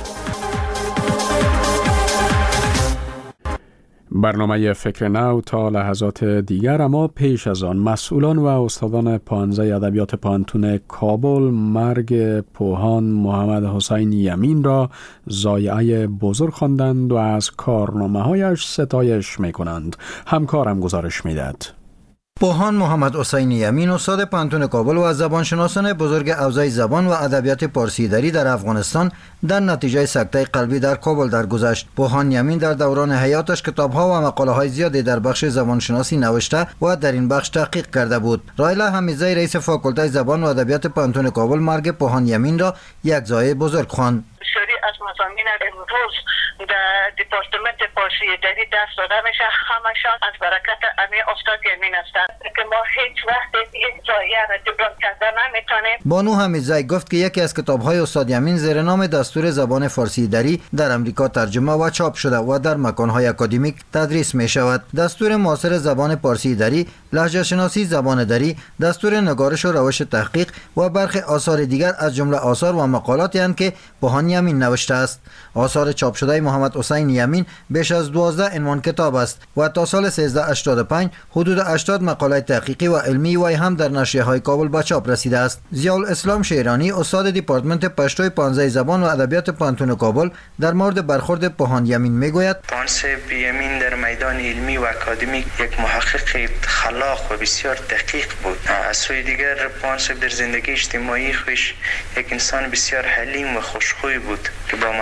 برنامه فکر نو تا لحظات دیگر، اما پیش از آن مسئولان و استادان پانزه ادبیات پوهنتون کابل مرگ پوهان محمد حسین یمین را ضایعه بزرگ خواندند و از کارنامه‌هایش ستایش می‌کنند. همکارم گزارش می‌دهد. پوهان محمد حسین یمین استاد پوهنتون کابل و از زبانشناسان بزرگ حوزه زبان و ادبیات پارسیدری در افغانستان در نتیجه سکته قلبی در کابل درگذشت. پوهان یمین در دوران حیاتش کتاب‌ها و مقاله‌های زیادی در بخش زبانشناسی نوشته و در این بخش تحقیق کرده بود. رایلا حمیدزی رئیس فاکولته زبان و ادبیات پوهنتون کابل مرگ پوهان یمین را یک ضایعه بزرگ خواند. بسیاری از مضامین امروز در دپارتمنت پارسیدری درس داده میشه، همشان از برکت امی استاد یمین هستند که ما هیچ وقت یک ضایعه را جبران کرده نمیتونیم. بانو حمیدزی گفت که یکی از کتاب‌های استاد یمین زیر نام دستور زبان فارسیدری در امریکا ترجمه و چاپ شده و در مکان‌های اکادمیک تدریس می‌شود. دستور معاصر زبان پارسیدری، لهجه شناسی زبان دری، دستور نگارش و روش تحقیق و برخی آثار دیگر از جمله آثار و مقالاتی اند که پوهان یمین نوشته است. آثار چاپ شده محمد حسین یمین بیش از دوازده عنوان کتاب است و تا سال سیزده هشتاد و پنج حدود هشتاد مقاله تحقیقی و علمی وی هم در نشریه‌های کابل به چاپ رسیده است. ضیاءالاسلام شیرانی استاد دپارتمنت پشتو پانزده زبان و ادبیات پوهنتون کابل در مورد برخورد پوهان یمین میگوید: پوهان یمین در میدان علمی و اکادمیک یک محقق خلاق و بسیار دقیق بود. از سوی دیگر پوهان در زندگی اجتماعی خویش یک انسان بسیار حلیم و خوشخوی بود که با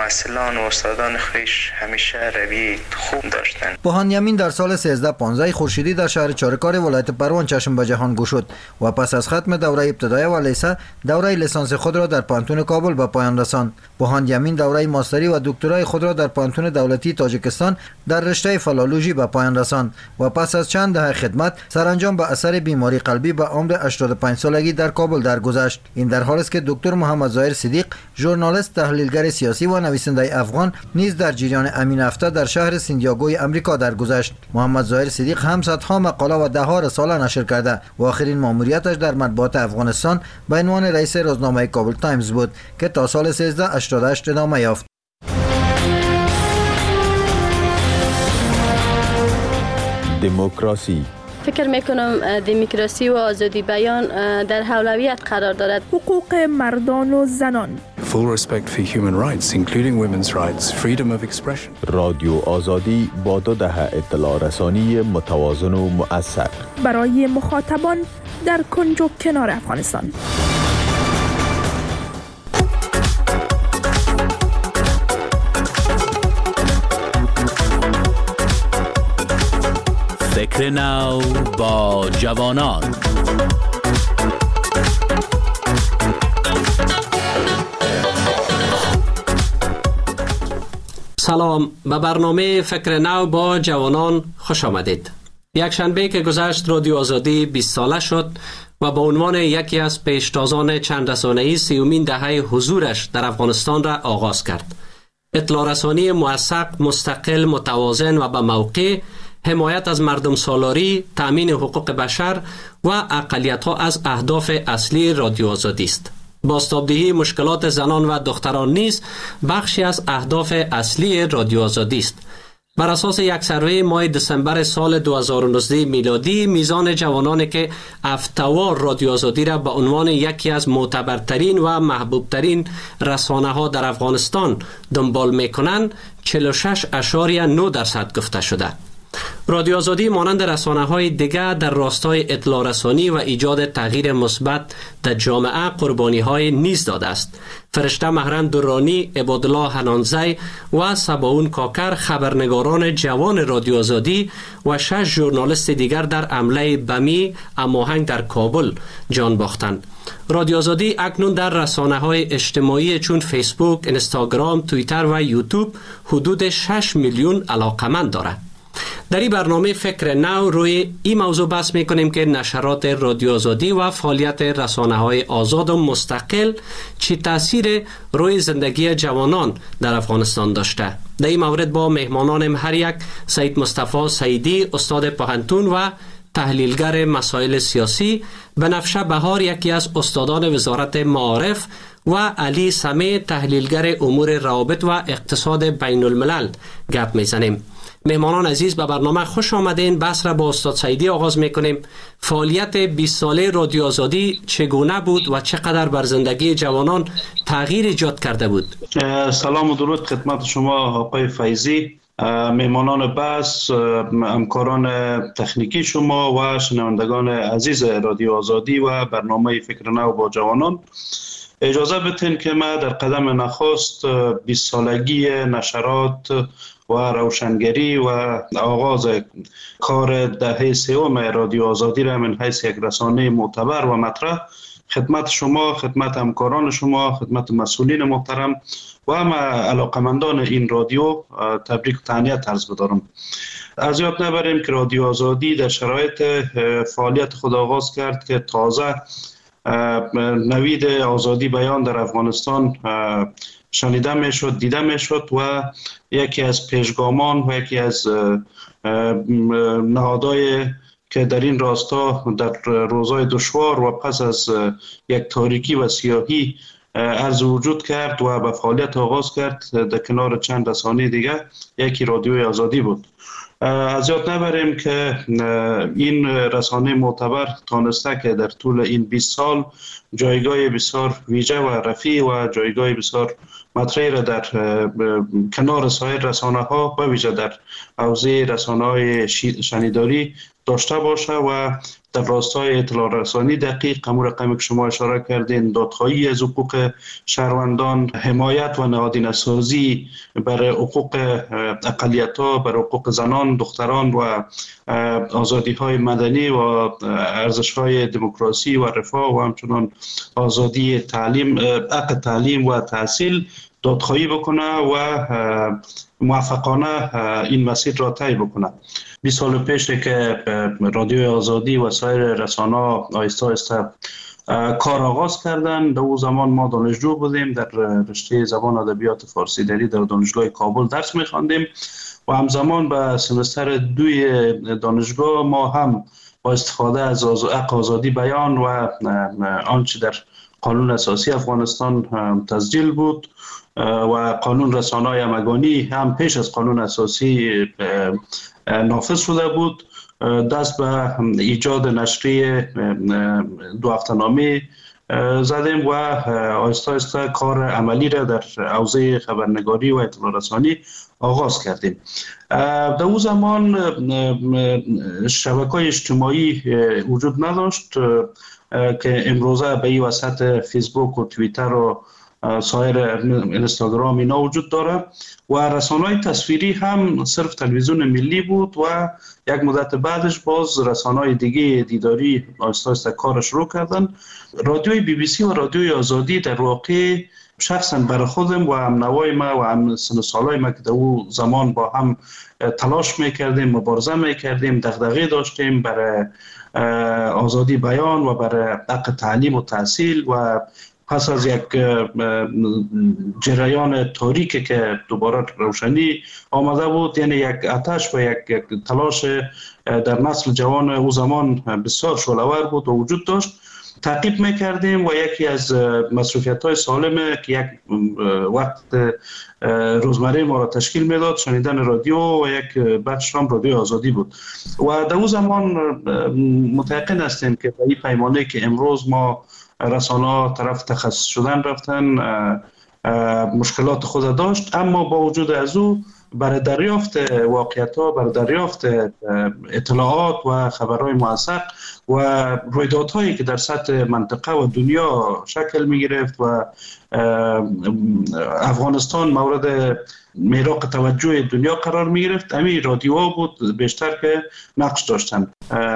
محصلان و استادان خویش همیشه رویه خوب داشتند. بوهان یمین در سال سیزده پانزده خورشیدی در شهر چارکار ولایت پروان چشم به جهان گشود و پس از ختم دوره ابتدایی و لیسه دوره لیسانس خود را در پانتون کابل به پایان رساند. بوهان یمین دوره ماستری و دکترای خود را در پانتون دولتی تاجیکستان در رشته فلالوژی به پایان رساند و پس از چند دهه خدمت سرانجام به اثر بیماری قلبی به عمر هشتاد و پنج سالگی در کابل درگذشت. این در حالی است که دکتر محمد ظاهر صدیق، ژورنالیست، تحلیلگر سیاسی و نویسنده افغان، نیز در جریان امین هفته در شهر سندیاگوی امریکا درگذشت. محمد ظاهر صدیق هم صدها مقاله و دهها رساله نشر کرده و آخرین ماموریتش در مطبوعات افغانستان به عنوان رئیس روزنامه کابل تایمز بود که تا سال سیزده هشتاد و هشت ادامه یافت. دموکراسی. فکر میکنم دموکراسی و آزادی بیان در اولویت قرار دارد. حقوق مردان و زنان. Full respect for human rights, including women's rights, freedom of expression. رادیو آزادی با دو دهه اطلاع رسانی متوازن و مؤثر برای مخاطبان در کنج و کنار افغانستان. فکر نو با جوانان. سلام، به برنامه فکر نو با جوانان خوش آمدید. یک شنبه که گذشت رادیو آزادی بیست ساله شد و با عنوان یکی از پیشتازان چند رسانه‌ای سیومین دهه حضورش در افغانستان را آغاز کرد. اطلاع رسانی موثق، مستقل، متوازن و به موقع، حمایت از مردم سالاری، تأمین حقوق بشر و اقلیت‌ها از اهداف اصلی رادیو آزادی است. بازتابدهی مشکلات زنان و دختران نیز بخشی از اهداف اصلی رادیو آزادی است. بر اساس یک سروی ماه دسامبر سال دو هزار و نوزده میلادی، میزان جوانانی که افتوار رادیو آزادی را به عنوان یکی از معتبرترین و محبوبترین رسانه‌ها در افغانستان دنبال می‌کنند چهل و شش اشاریه نه درصد گفته شده. رادیو آزادی مانند رسانه‌های دیگر در راستای اطلاع رسانی و ایجاد تغییر مثبت در جامعه قربانی‌های نیز داده است. فرشته محرم درانی، عبادالله حنانزی و سباون کاکر خبرنگاران جوان رادیو آزادی و شش ژورنالیست دیگر در حمله بمی هماهنگ در کابل جان باختند. رادیو آزادی اکنون در رسانه‌های اجتماعی چون فیسبوک، اینستاگرام، توییتر و یوتیوب حدود شش میلیون علاقمند دارد. در این برنامه فکر نو روی این موضوع بحث میکنیم که نشرات رادیو آزادی و فعالیت رسانه‌های آزاد و مستقل چه تأثیر روی زندگی جوانان در افغانستان داشته. در این مورد با مهمانانم هر یک سید مصطفی سعیدی، استاد پوهنتون و تحلیلگر مسائل سیاسی، بنفشه بهار یکی از استادان وزارت معارف و علی سمی تحلیلگر امور روابط و اقتصاد بین الملل گپ میزنیم. مهمانان عزیز به برنامه خوش آمدین. بحث را با استاد سعیدی آغاز میکنیم. فعالیت بیست ساله رادیو آزادی چگونه بود و چقدر بر زندگی جوانان تغییر ایجاد کرده بود؟ سلام و درود خدمت شما آقای فیضی، مهمانان بحث، همکاران تکنیکی شما و شنوندگان عزیز رادیو آزادی و برنامه فکر نو با جوانان. اجازه بدین که ما در قدم نخست بیست سالگی نشرات و روشنگری و آغاز کار دهه سوم رادیو آزادی را من حیث یک رسانه معتبر و مطرح خدمت شما، خدمت همکاران شما، خدمت مسئولین محترم و همه علاقمندان این رادیو تبریک و تهنیت عرض بدارم. از یاد نبریم که رادیو آزادی در شرایط فعالیت خود آغاز کرد که تازه نوید آزادی بیان در افغانستان شنیده می شد، دیده می شد و یکی از پیشگامان و یکی از نهادهای که در این راستا در روزهای دشوار و پس از یک تاریکی و سیاهی عرض وجود کرد و به فعالیت آغاز کرد در کنار چند رسانه دیگه، یکی رادیوی آزادی بود. از یاد نبریم که این رسانه معتبر تانسته که در طول این بیست سال جایگاه بسیار ویژه و رفیع و جایگاه بسیار مطرحی را در کنار سایر رسانه ها و ویژه در حوزه رسانه های شنیداری داشته باشه و در راستای اطلاع رسانی دقیق، همون رقمی که شما اشاره کردین، دادخواهی از حقوق شهروندان، حمایت و نهادینه سازی برای حقوق اقلیت‌ها، برای حقوق زنان، دختران و آزادی‌های مدنی و ارزش‌های دموکراسی و رفاه و همچنان آزادی تعلیم، حق تعلیم و تحصیل دادخواهی بکنه و موفقانه این مسیر را طی بکنه. بیست سال پیش که رادیو آزادی و سایر رسانه‌ها آهسته آهسته کار آغاز کردن، در اون زمان ما دانشجو بودیم، در رشته زبان ادبیات فارسی دری در دانشگاه کابل درس می‌خواندیم و همزمان به سمستر دوی دانشگاه ما هم با استفاده از حق آزادی بیان و آنچه در قانون اساسی افغانستان تسجیل بود و قانون رسانه‌های همگانی هم پیش از قانون اساسی نافذ شده بود، دست به ایجاد نشریه دو هفته‌نامه زدیم و آهسته آهسته کار عملی را در حوزه خبرنگاری و اطلاع رسانی آغاز کردیم. در اون زمان شبکه‌های اجتماعی وجود نداشت که امروزه به این وسط فیسبوک و توییتر و سایر اینستاگرام اینا وجود داره و رسانه‌های تصویری هم صرف تلویزیون ملی بود و یک مدت بعدش باز رسانه‌های دیگه دیداری آهسته آهسته کار شروع کردن. رادیوی بی بی سی و رادیوی آزادی در واقع شخصا برای خودم و هم نوای ما و هم سن سالای ما که در اون زمان با هم تلاش میکردیم، مبارزه میکردیم، دغدغه داشتیم برای آزادی بیان و برای حق تعلیم و تحصیل و پس از یک جریان تاریکی که دوباره روشنی آمده بود، یعنی یک آتش و یک, یک تلاش در نسل جوان او زمان بسیار شعله‌ور بود و وجود داشت، تعقیب میکردیم و یکی از مصروفیت های سالمه که یک وقت روزمره ما را تشکیل میداد شنیدن رادیو و یک بخش هم رادیو آزادی بود و در اون زمان متيقن هستیم که به این پیمانه که امروز ما رسانه‌ها طرف تخصص شدن رفتن مشکلات خود داشت، اما با وجود از او برای دریافت واقعیت‌ها، برای دریافت اطلاعات و خبرهای موثق و رویدادهایی که در سطح منطقه و دنیا شکل می‌گرفت و افغانستان مورد میراق توجه دنیا قرار می‌گرفت، همین رادیوها بود بیشتر که نقش داشتن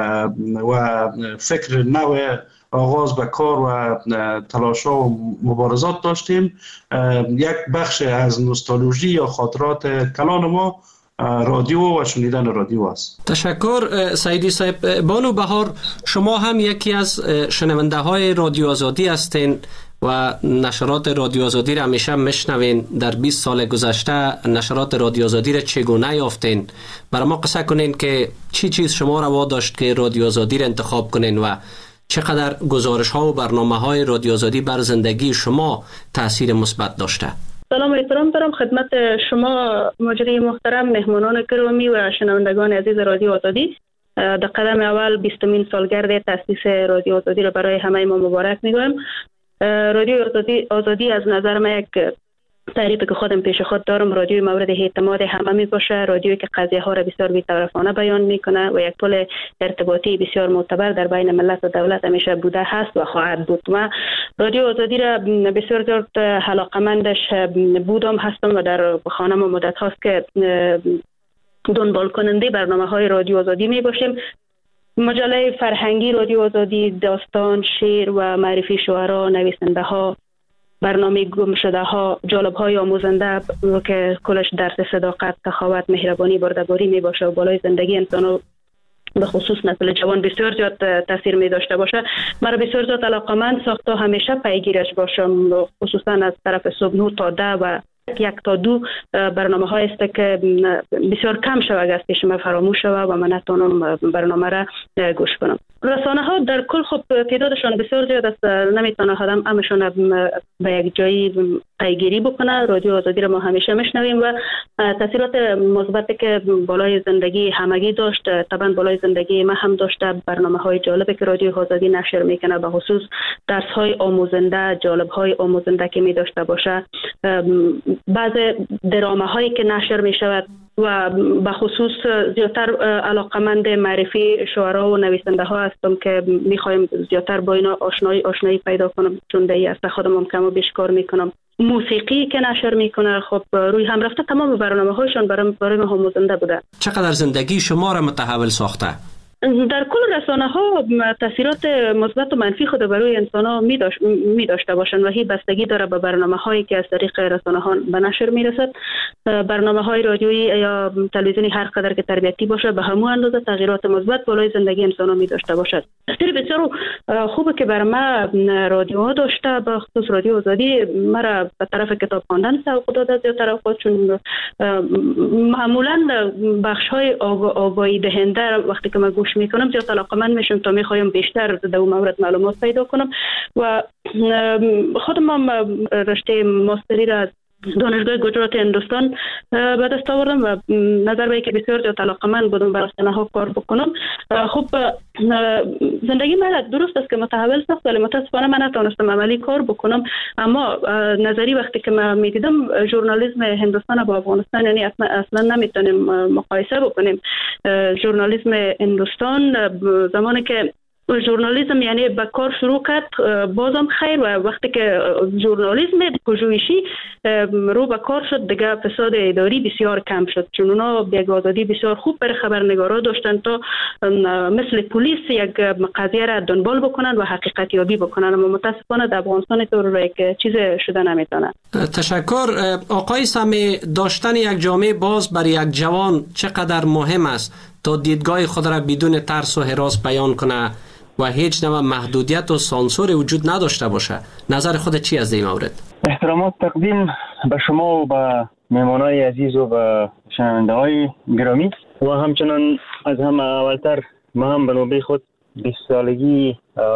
و فکر نو آغاز به کار و تلاش‌ها و مبارزات داشتیم. یک بخش از نوستالژی یا خاطرات کلان ما رادیو و شنیدن رادیو است. تشکر سعیدی صاحب. بانو بهار، شما هم یکی از شنونده های رادیو آزادی هستین و نشرات رادیو آزادی را همیشه میشنوین. در بیست سال گذشته نشرات رادیو آزادی را چگونه یافتین؟ برای ما قصه کنین که چی چیز شما را واداشت که رادیو آزادی را انتخاب کنین و چقدر گزارش ها و برنامه های رادیو آزادی بر زندگی شما تاثیر مثبت داشته؟ سلام و احترام دارم خدمت شما مجری محترم، مهمانان گرامی و شنوندگان عزیز رادیو آزادی. در قدم اول بیستمین سالگرد تأسیس رادیو آزادی را برای همه ما مبارک میگویم. رادیو آزادی آزادی از نظر من یک تعریفی که خودم پیش خود دارم، رادیوی مورد اعتماد همه می باشه، رادیویی که قضیه ها را بسیار بی‌طرفانه بیان میکنه و یک پل ارتباطی بسیار معتبر در بین ملت و دولت همیشه بوده هست و خواهد بود. و رادیو آزادی را بسیار زیاد علاقه‌مندش بودم هستم و در خانه ما مدت هاست که دنبال کننده برنامه های رادیو آزادی می باشیم. مجله فرهنگی رادیو آزادی، داستان، شعر و معرفی شعرا، نویسنده ها، برنامه گم شده ها، جالب های آموزنده که کلش درس صداقت، سخاوت، مهربانی، بردباری می باشه و بالای زندگی انسان به خصوص نسل جوان بسیار زیاد تاثیر می داشته باشه. مرا بسیار زیاد علاقه‌مند ساخته همیشه پیگیرش باشم، خصوصا از طرف صبح نه تا ده و یک تا دو برنامه های است که بسیار کم شود از پیش من فراموش شود و من نتونم برنامه را گوش کنم. رسانه ها در کل خب تعدادشان بسیار زیاد است، نمیتونه آدم همشون به یک جایی پیگیری بکنه. رادیو آزادی را ما همیشه میشنویم و تاثیرات مثبتی که بالای زندگی همگی داشت، طبعا بالای زندگی ما هم داشته. برنامه های جالبی که رادیو آزادی نشر میکنه، به خصوص درس های آموزنده، جالب های آموزنده که می داشته باشه، بعض درامه هایی که نشر می شود و به خصوص زیادتر علاقمند معرفی شعرا و نویسنده ها هستم که میخوایم زیادتر با اینا آشنایی آشنایی پیدا کنم، چون دیگه است خودم کم و بیش کار میکنم. موسیقی که نشر میکنه خب روی هم رفته تمام برنامه هایشان برای برای ما آموزنده بوده. چقدر زندگی شما را متحول ساخته؟ در کل رسانه ها تاثیرات مثبت و منفی خود برای انسان ها می, داشت، می داشته باشند و هی بستگی داره به برنامه هایی که از طریق رسانه ها به نشر می رسد. برنامه های رادیویی یا تلویزیونی هر قدر که تربیتی باشه به همون اندازه تغییرات مثبت بالای زندگی انسان ها می داشته باشد. خیلی بسیار خوبه که برای ما رادیو داشته، به خصوص رادیو آزادی مرا به طرف کتاب خواندن سوق داده زیادتر اوقات، چون معمولا بخش های آگاهی دهنده وقتی که من گوش میکنم زیاد علاقه‌مند میشم تا میخوایم بیشتر در اون مورد معلومات پیدا کنم و خودم هم رشته ماستری را از دانشگاه گجرات هندوستان به دست آوردم و نظر به که بسیار زیاد علاقه‌مند بودم برای رسانه‌ها کار بکنم. خب زندگی من درست است که متحول ساخت، ولی متاسفانه من نتونستم عملی کار بکنم. اما نظری وقتی که من میدیدم ژورنالیسم هندوستان با افغانستان، یعنی اصلا نمیتونیم مقایسه بکنیم. ژورنالیسم هندوستان زمانی که ژورنالیسم یعنی به کار شروع کرد بازم خیر، و وقتی که ژورنالیسم پژوهشی رو به کار شد دیگه فساد اداری بسیار کم شد، چون اونا یک آزادی بسیار خوب برای خبرنگارا داشتن تا مثل پلیس یک قضیه را دنبال بکنن و حقیقت یابی بکنن. اما متاسفانه در افغانستان طور یک چیز شده نمیتونه. تشکر. آقای سامی، داشتن یک جامعه باز برای یک جوان چقدر مهم است تا دیدگاه خود را بدون ترس و هراس بیان کنه و هیچ نوع محدودیت و سانسور وجود نداشته باشه؟ نظر خود چی از این مورد؟ احترامات تقدیم به شما و به مهمانای عزیز و به شنونده های گرامی، و همچنان از همه اولتر ما هم به نوبه خود بیست سالگی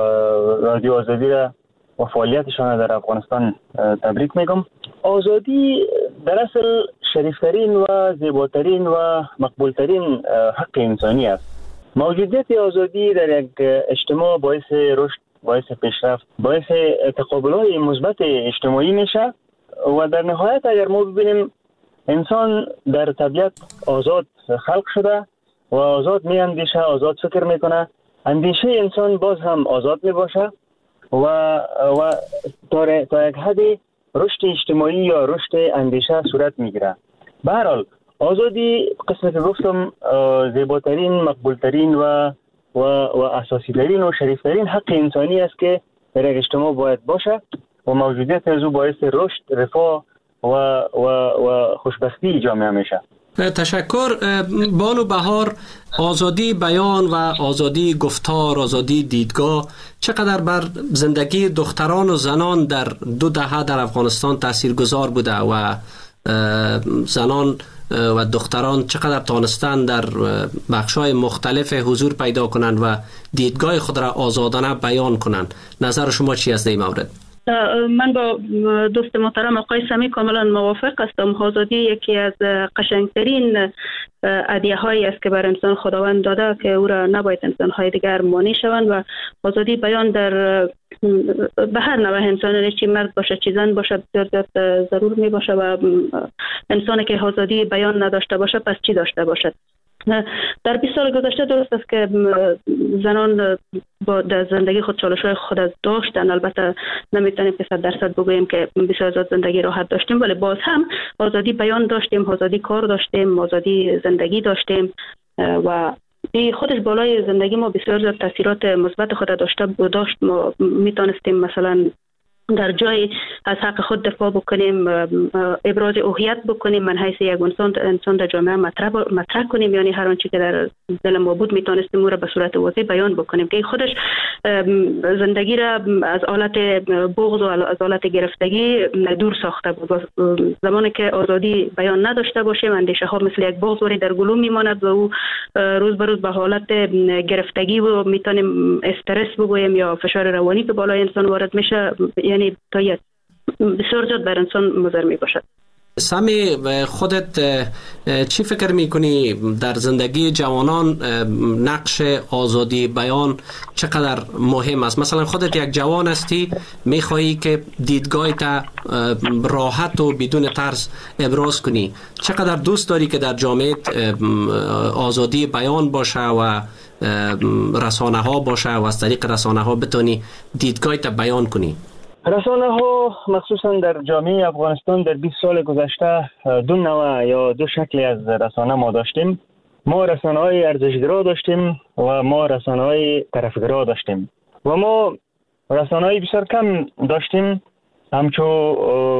رادیو آزادی را و فعالیتشان در افغانستان تبریک میگم. آزادی در اصل شریفترین و زیباترین و مقبولترین حق انسانی است. موجودیت آزادی در یک اجتماع باعث رشد، باعث پیشرفت، باعث تقابل‌های مثبت اجتماعی میشه و در نهایت اگر ما ببینیم انسان در طبیعت آزاد خلق شده و آزاد می اندیشه، آزاد فکر میکنه، اندیشه انسان باز هم آزاد می باشه و و تا تا یک حدی رشد اجتماعی یا رشد اندیشه صورت میگیره. به هر حال آزادی قسمت گفتم زیباترین، مقبولترین و و و اساسی ترین و شریفترین حق انسانی است که در یک اجتماع باید باشه و موجودیت از او باعث رشد، رفاه و و و خوشبختی جامعه میشه. تشکر. بانو بهار، آزادی بیان و آزادی گفتار، آزادی دیدگاه چقدر بر زندگی دختران و زنان در دو دهه در افغانستان تاثیرگذار بوده و زنان و دختران چقدر تانستن در بخش‌های مختلف حضور پیدا کنند و دیدگاه خود را آزادانه بیان کنند؟ نظر شما چی است در این مورد؟ من با دوست محترم آقای سامی کاملا موافق هستم. آزادی یکی از قشنگترین هدیه هایی است که بر انسان خداوند داده که او را نباید انسان های دیگر مانع شوند، و آزادی بیان در به هر نوع انسان، چی مرد باشه چی زن باشه، بسیار زیاد ضرور می باشه و انسانی که آزادی بیان نداشته باشه پس چی داشته باشد؟ در بیست سال گذشته درست است که زنان با در زندگی خود چالش‌های خود از داشتن، البته نمیتونیم که صد درصد بگوییم که بسیار زیاد زندگی راحت داشتیم، ولی باز هم آزادی بیان داشتیم، آزادی کار داشتیم، آزادی زندگی داشتیم و این خودش بالای زندگی ما بسیار زیاد تاثیرات مثبت خود داشته داشت. ما میتونستیم مثلا در جای از حق خود دفاع بکنیم، ابراز هویت بکنیم، من حیث یک انسان انسان در جامعه مطرح مطرح کنیم، یعنی هر آنچه که در دل ما بود میتونستیم او را به صورت واضح بیان بکنیم که خودش زندگی را از حالت بغض و از حالت گرفتگی دور ساخته بود. زمانی که آزادی بیان نداشته باشیم اندیشه ها مثل یک بغض در گلو میماند و او روز به روز به حالت گرفتگی و میتونیم استرس بگوییم یا فشار روانی که بالای انسان وارد میشه، یعنی تا بسیار زیاد بر انسان مضر می باشد. سامی خودت چی فکر میکنی در زندگی جوانان نقش آزادی بیان چقدر مهم است؟ مثلا خودت یک جوان هستی، میخوایی که دیدگاهت راحت و بدون ترس ابراز کنی، چقدر دوست داری که در جامعه آزادی بیان باشه و رسانه ها باشه و از طریق رسانه ها بتونی دیدگاهت بیان کنی؟ رسانه ها مخصوصا در جامعه افغانستان در بیست سال گذشته دو نوع یا دو شکلی از رسانه ما داشتیم. ما رسانه های ارزشگرا داشتیم و ما رسانه های طرفگرا داشتیم و ما رسانه های بسیار کم داشتیم، همچون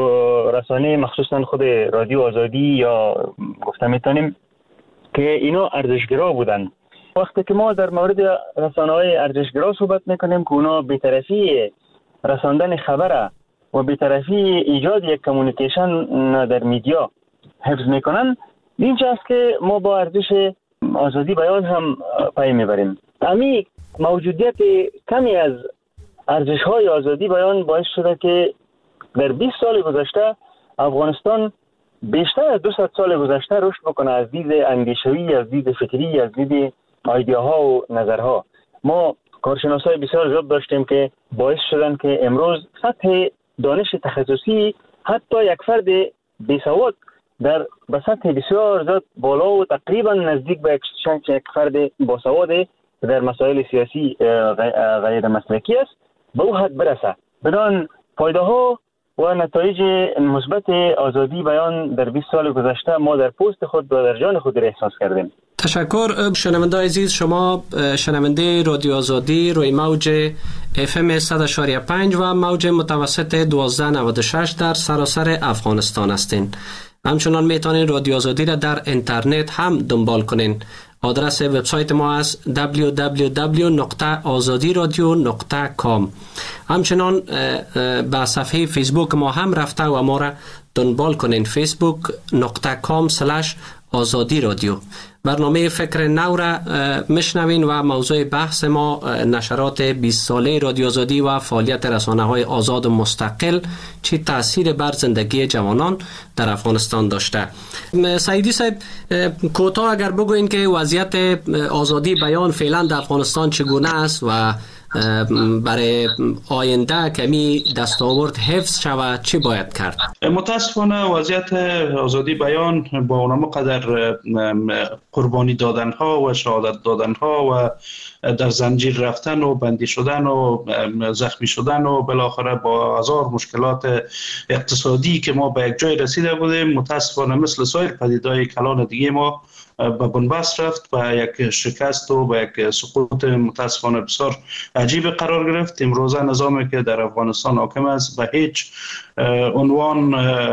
رسانه مخصوصا خود رادیو آزادی یا گفته میتونیم که اینا ارزشگرا بودن. وقتی که ما در مورد رسانه های ارزشگرا صحبت میکنیم که اونا بی‌طرفی رساندن خبره و بی‌طرفی ایجاد یک کمیونیکیشن در میدیا حفظ میکنن، اینجاست که ما با ارزش آزادی بیان هم پای میبریم. امی موجودیت کمی از ارزش های آزادی بیان باعث شده که در بیست سال گذشته افغانستان بیشتر از دویست سال گذشته رشد بکنه از دید اندیشوی، از دید فکری، از دید ایده‌ها و نظرها. ما کارشناسای بسیار زیاد داشتیم که باعث شدن که امروز سطح دانش تخصصی حتی یک فرد بیسواد در به سطح بسیار زیاد بالا و تقریبا نزدیک به یک فرد باسواد در مسائل سیاسی غیر مسلکی است به او حد برسه. بدان فایده ها و نتایج مثبت آزادی بیان در بیست سال گذشته ما در پوست خود و در جان خود را احساس کردیم. تشکر. شنونده عزیز، شما شنونده رادیو آزادی روی موج اف ام صد و شش و پنج و موج متوسط دوازده نود و شش در سراسر افغانستان هستین. همچنان میتونین رادیو آزادی را در اینترنت هم دنبال کنین. آدرس وبسایت ما است دبلیو دبلیو دبلیو دات آزادی رادیو دات کام. همچنان به صفحه فیسبوک ما هم رفته و ما را دنبال کنین، فیسبوک دات کام اسلش آزادی رادیو. برنامه فکر نو را مشنوین و موضوع بحث ما نشرات بیست ساله رادیو آزادی و فعالیت رسانه های آزاد و مستقل چه تأثیر بر زندگی جوانان در افغانستان داشته. سعیدی صاحب، کوتاه اگر بگوین که وضعیت آزادی بیان فعلا در افغانستان چگونه است و برای آینده کمی دستاورد حفظ شود چی باید کرد؟ متاسفانه وضعیت آزادی بیان با اونم قدر قربانی دادن ها و شهادت دادن ها و در زنجیر رفتن و بندی شدن و زخمی شدن و بالاخره با هزار مشکلات اقتصادی که ما به یک جای رسیده بودیم، متاسفانه مثل سایر پدیدهای کلان دیگه ما به بنبست رفت و یک شکست و به یک سقوط متاسفانه بسیار عجیب قرار گرفت. امروزه نظامی که در افغانستان حاکم است به هیچ عنوان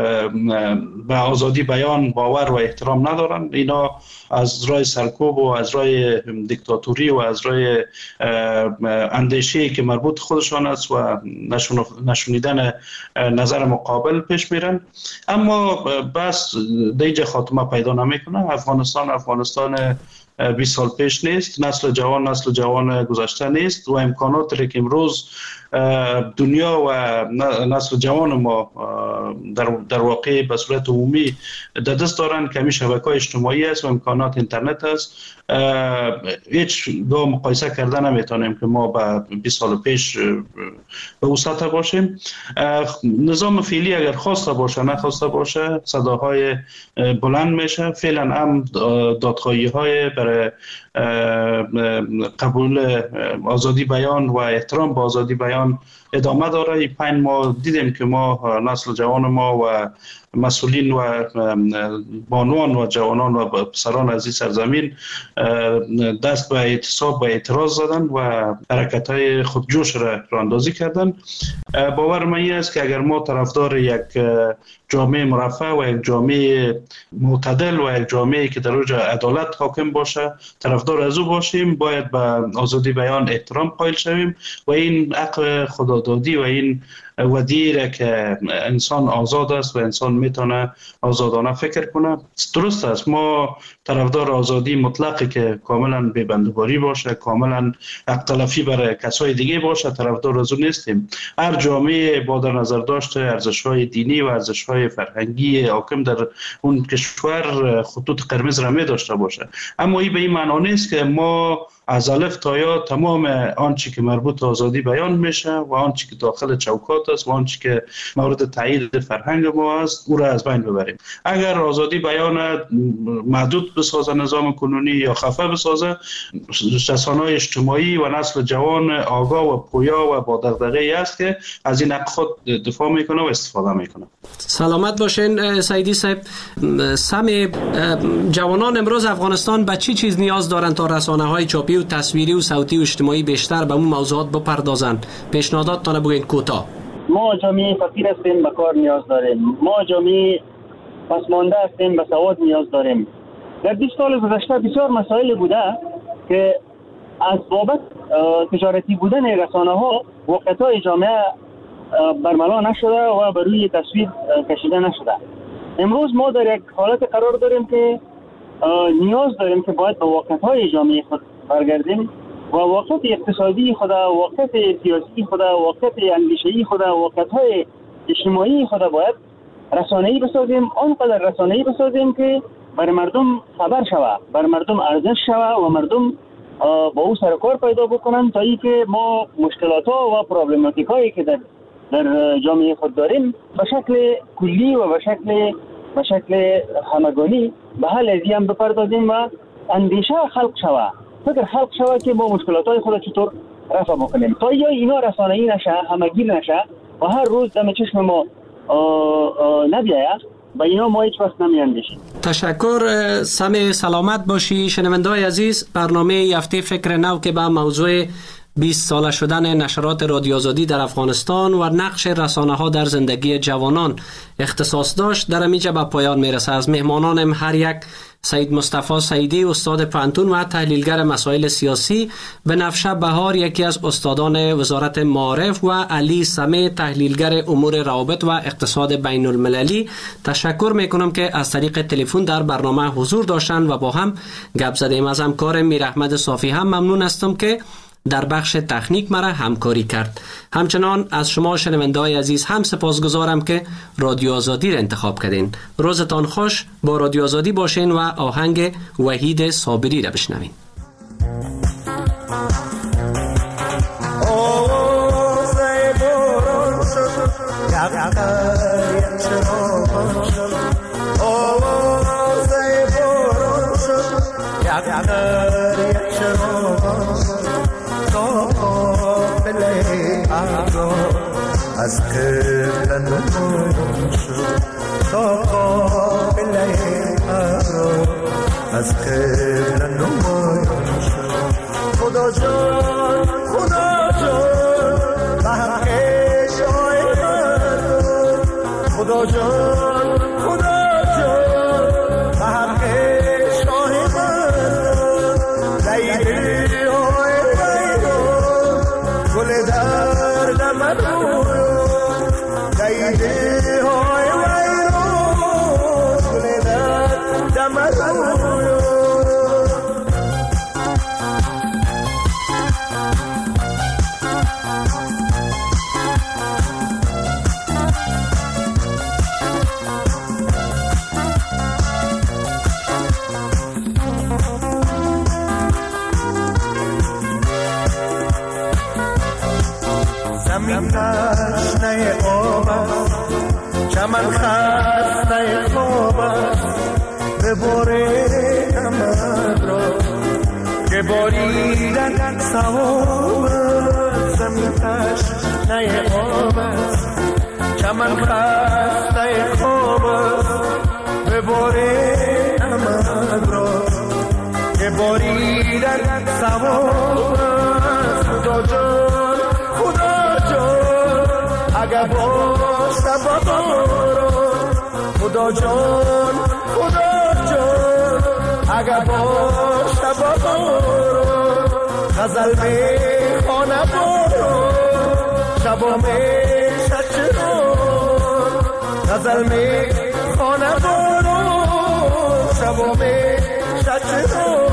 به آزادی بیان باور و احترام ندارند. اینا از رای سرکوب و از رای دیکتاتوری و از رای اندیشه‌ای که مربوط خودشان است و نشونیدن نظر مقابل پیش میرن. اما بس دیگه خاتمه پیدا نمیکنه. افغانستان افغانستان بیست سال پیش نیست، نسل جوان نسل جوان گذشته نیست و امکاناتی که امروز دنیا و نسل جوان ما در, در واقع به صورت عمومی در دست دارن که همین شبکه‌های اجتماعی است و امکانات اینترنت است، هیچ گاه مقایسه کردن نمیتونیم که ما به بیست سال پیش به اون سطح باشیم. نظام فعلی اگر خواسته باشه نخواسته باشه صداهای بلند میشه. فعلا هم دادخواهی های برای قبول آزادی بیان و احترام به آزادی بیان ادامه داره. این پنج ماه دیدیم که ما نسل جوان ما و مسئولین و بانوان و جوانان و پسران از این سرزمین دست به اعتصاب و اعتراض زدن و حرکت های خودجوش را راندازی کردن. باور من است که اگر ما طرفدار یک جامعه مرفه و یک جامعه معتدل و یک جامعه که در اوج عدالت حاکم باشه طرفدار از او باشیم، باید به آزادی بیان احترام قائل شویم و این حق خود آزادی و این ودیره که انسان آزاد است و انسان میتونه آزادانه فکر کنه. درست است، ما طرفدار آزادی مطلقی که کاملا بی‌بندوباری باشه، کاملا حق تلفی برای کسای دیگه باشه، طرفدار از اون نیستیم. هر جامعه با در نظر داشته ارزش‌های دینی و ارزش‌های فرهنگی حاکم در اون کشور خطوط قرمز را می داشته باشه. اما این به این معنی نیست که ما از الف تا یا تمام آنچه که مربوط به آزادی بیان میشه و آنچه که داخل چوکات است و آنچه که مورد تایید فرهنگ ما است او را از بین ببریم. اگر آزادی بیان محدود بسازه نظام کنونی یا خفه بسازه، رسانه‌های اجتماعی و نسل جوان آگاه و پویا و با دغدغه‌ای است که از این حق خود دفاع میکنه و استفاده میکنه. سلامت باشین سعیدی صاحب. سم جوانان امروز افغانستان به چی چیز نیاز دارند تا رسانه‌های چاپی و تصویری و صوتی و اجتماعی بیشتر به اون موضوعات بپردازند؟ پیشنهاداتتان بگوین کوتاه. ما جامعه فقیر هستیم، به کار نیاز داریم. ما جامعه پسمانده هستیم، به سواد نیاز داریم. در بیست سال گذشته بسیار مسائل بوده که از بابت تجارتی بودن رسانه‌ها وقت‌های جامعه برملا نشده و بر روی تصویر کشیده نشده. امروز ما در یک حالت قرار داریم که نیاز داریم که باید به وقت‌های جامعه خود برگردیم و وقت اقتصادی خود، وقت سیاسی خود، وقت اندیشه‌ای خود، وقت‌های اجتماعی خود باید رسانه‌ای بسازیم، آنقدر رسانه‌ای بسازیم که بر مردم خبر شوه، بر مردم ارزش شوه و مردم با او سر کار پیدا بکنن تا اینکه ما مشکلات‌ها و پرابلماتیکایی که در در جامعه خود داریم به شکل کلی و به شکل به شکل همگانی به حل ازی هم بپردازیم و اندیشه خلق شوه، فکر خلق شوه که ما مشکلات‌های خود چطور رفع بکنیم. تا یا اینا رسانه‌ای نشه، همگیر نشه و هر روز دم چشم ما نبیایه، با اینا ما هیچ وقت نمیاندیشیم. تشکر. سم سلامت باشی. شنونده‌های عزیز، برنامه هفته فکر نو که به موضوع بیست ساله شدن نشرات رادیو آزادی در افغانستان و نقش رسانه‌ها در زندگی جوانان اختصاص داشت در اینجا به پایان میرسه. از مهمانانم هر یک سید مصطفی سعیدی، استاد پانتون و تحلیلگر مسائل سیاسی، بنفشه بهار، یکی از استادان وزارت معارف، و علی سمه، تحلیلگر امور روابط و اقتصاد بین المللی تشکر میکنم که از طریق تلفن در برنامه حضور داشتند و با هم گپ زدیم. از همکار میر احمد صافی هم ممنون هستم که در بخش تکنیک مرا همکاری کرد. همچنان از شما شنونده‌های عزیز هم سپاسگزارم که رادیو آزادی را انتخاب کردین. روزتان خوش. با رادیو آزادی باشین و آهنگ وحید صابری را بشنوین. از قبل نمون شد تا قابل ابرو، از قبل نمون شد. خدا جان خدا جان به حق شای مردم، خدا جان خدا جان به حق شای مردم. لیلی های ویران گل درد من تشنه آب است، چمن خسته خواب است، بباره امد را که باریدن ثواب است. زمین تشنه آب است، چمن خسته خواب است، بباره امد را که باریدن ثواب است. خدا جان خدا جان اگر باشه باران، خدا جان خدا جان اگر باشه باران. غزل میخوانه باران، شبا میشه چرا غزل می خانه بارون شبا میشه چرا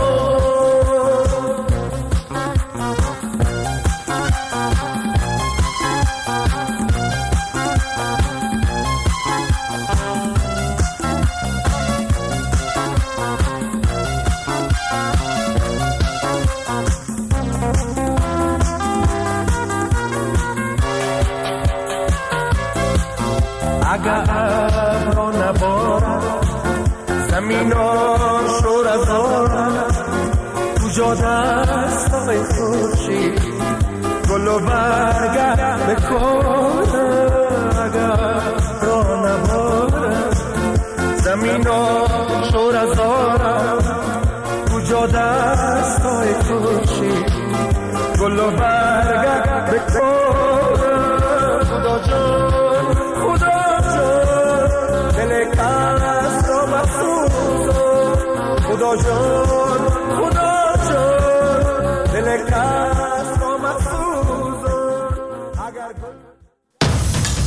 اگر ابرا نبارد زمین ها شور از آرد کجا دستای خورشید گل و برگرد بکنه اگر ابرا نبارد زمین ها شور از آرد کجا دستای خورشید گل و برگرد بکنه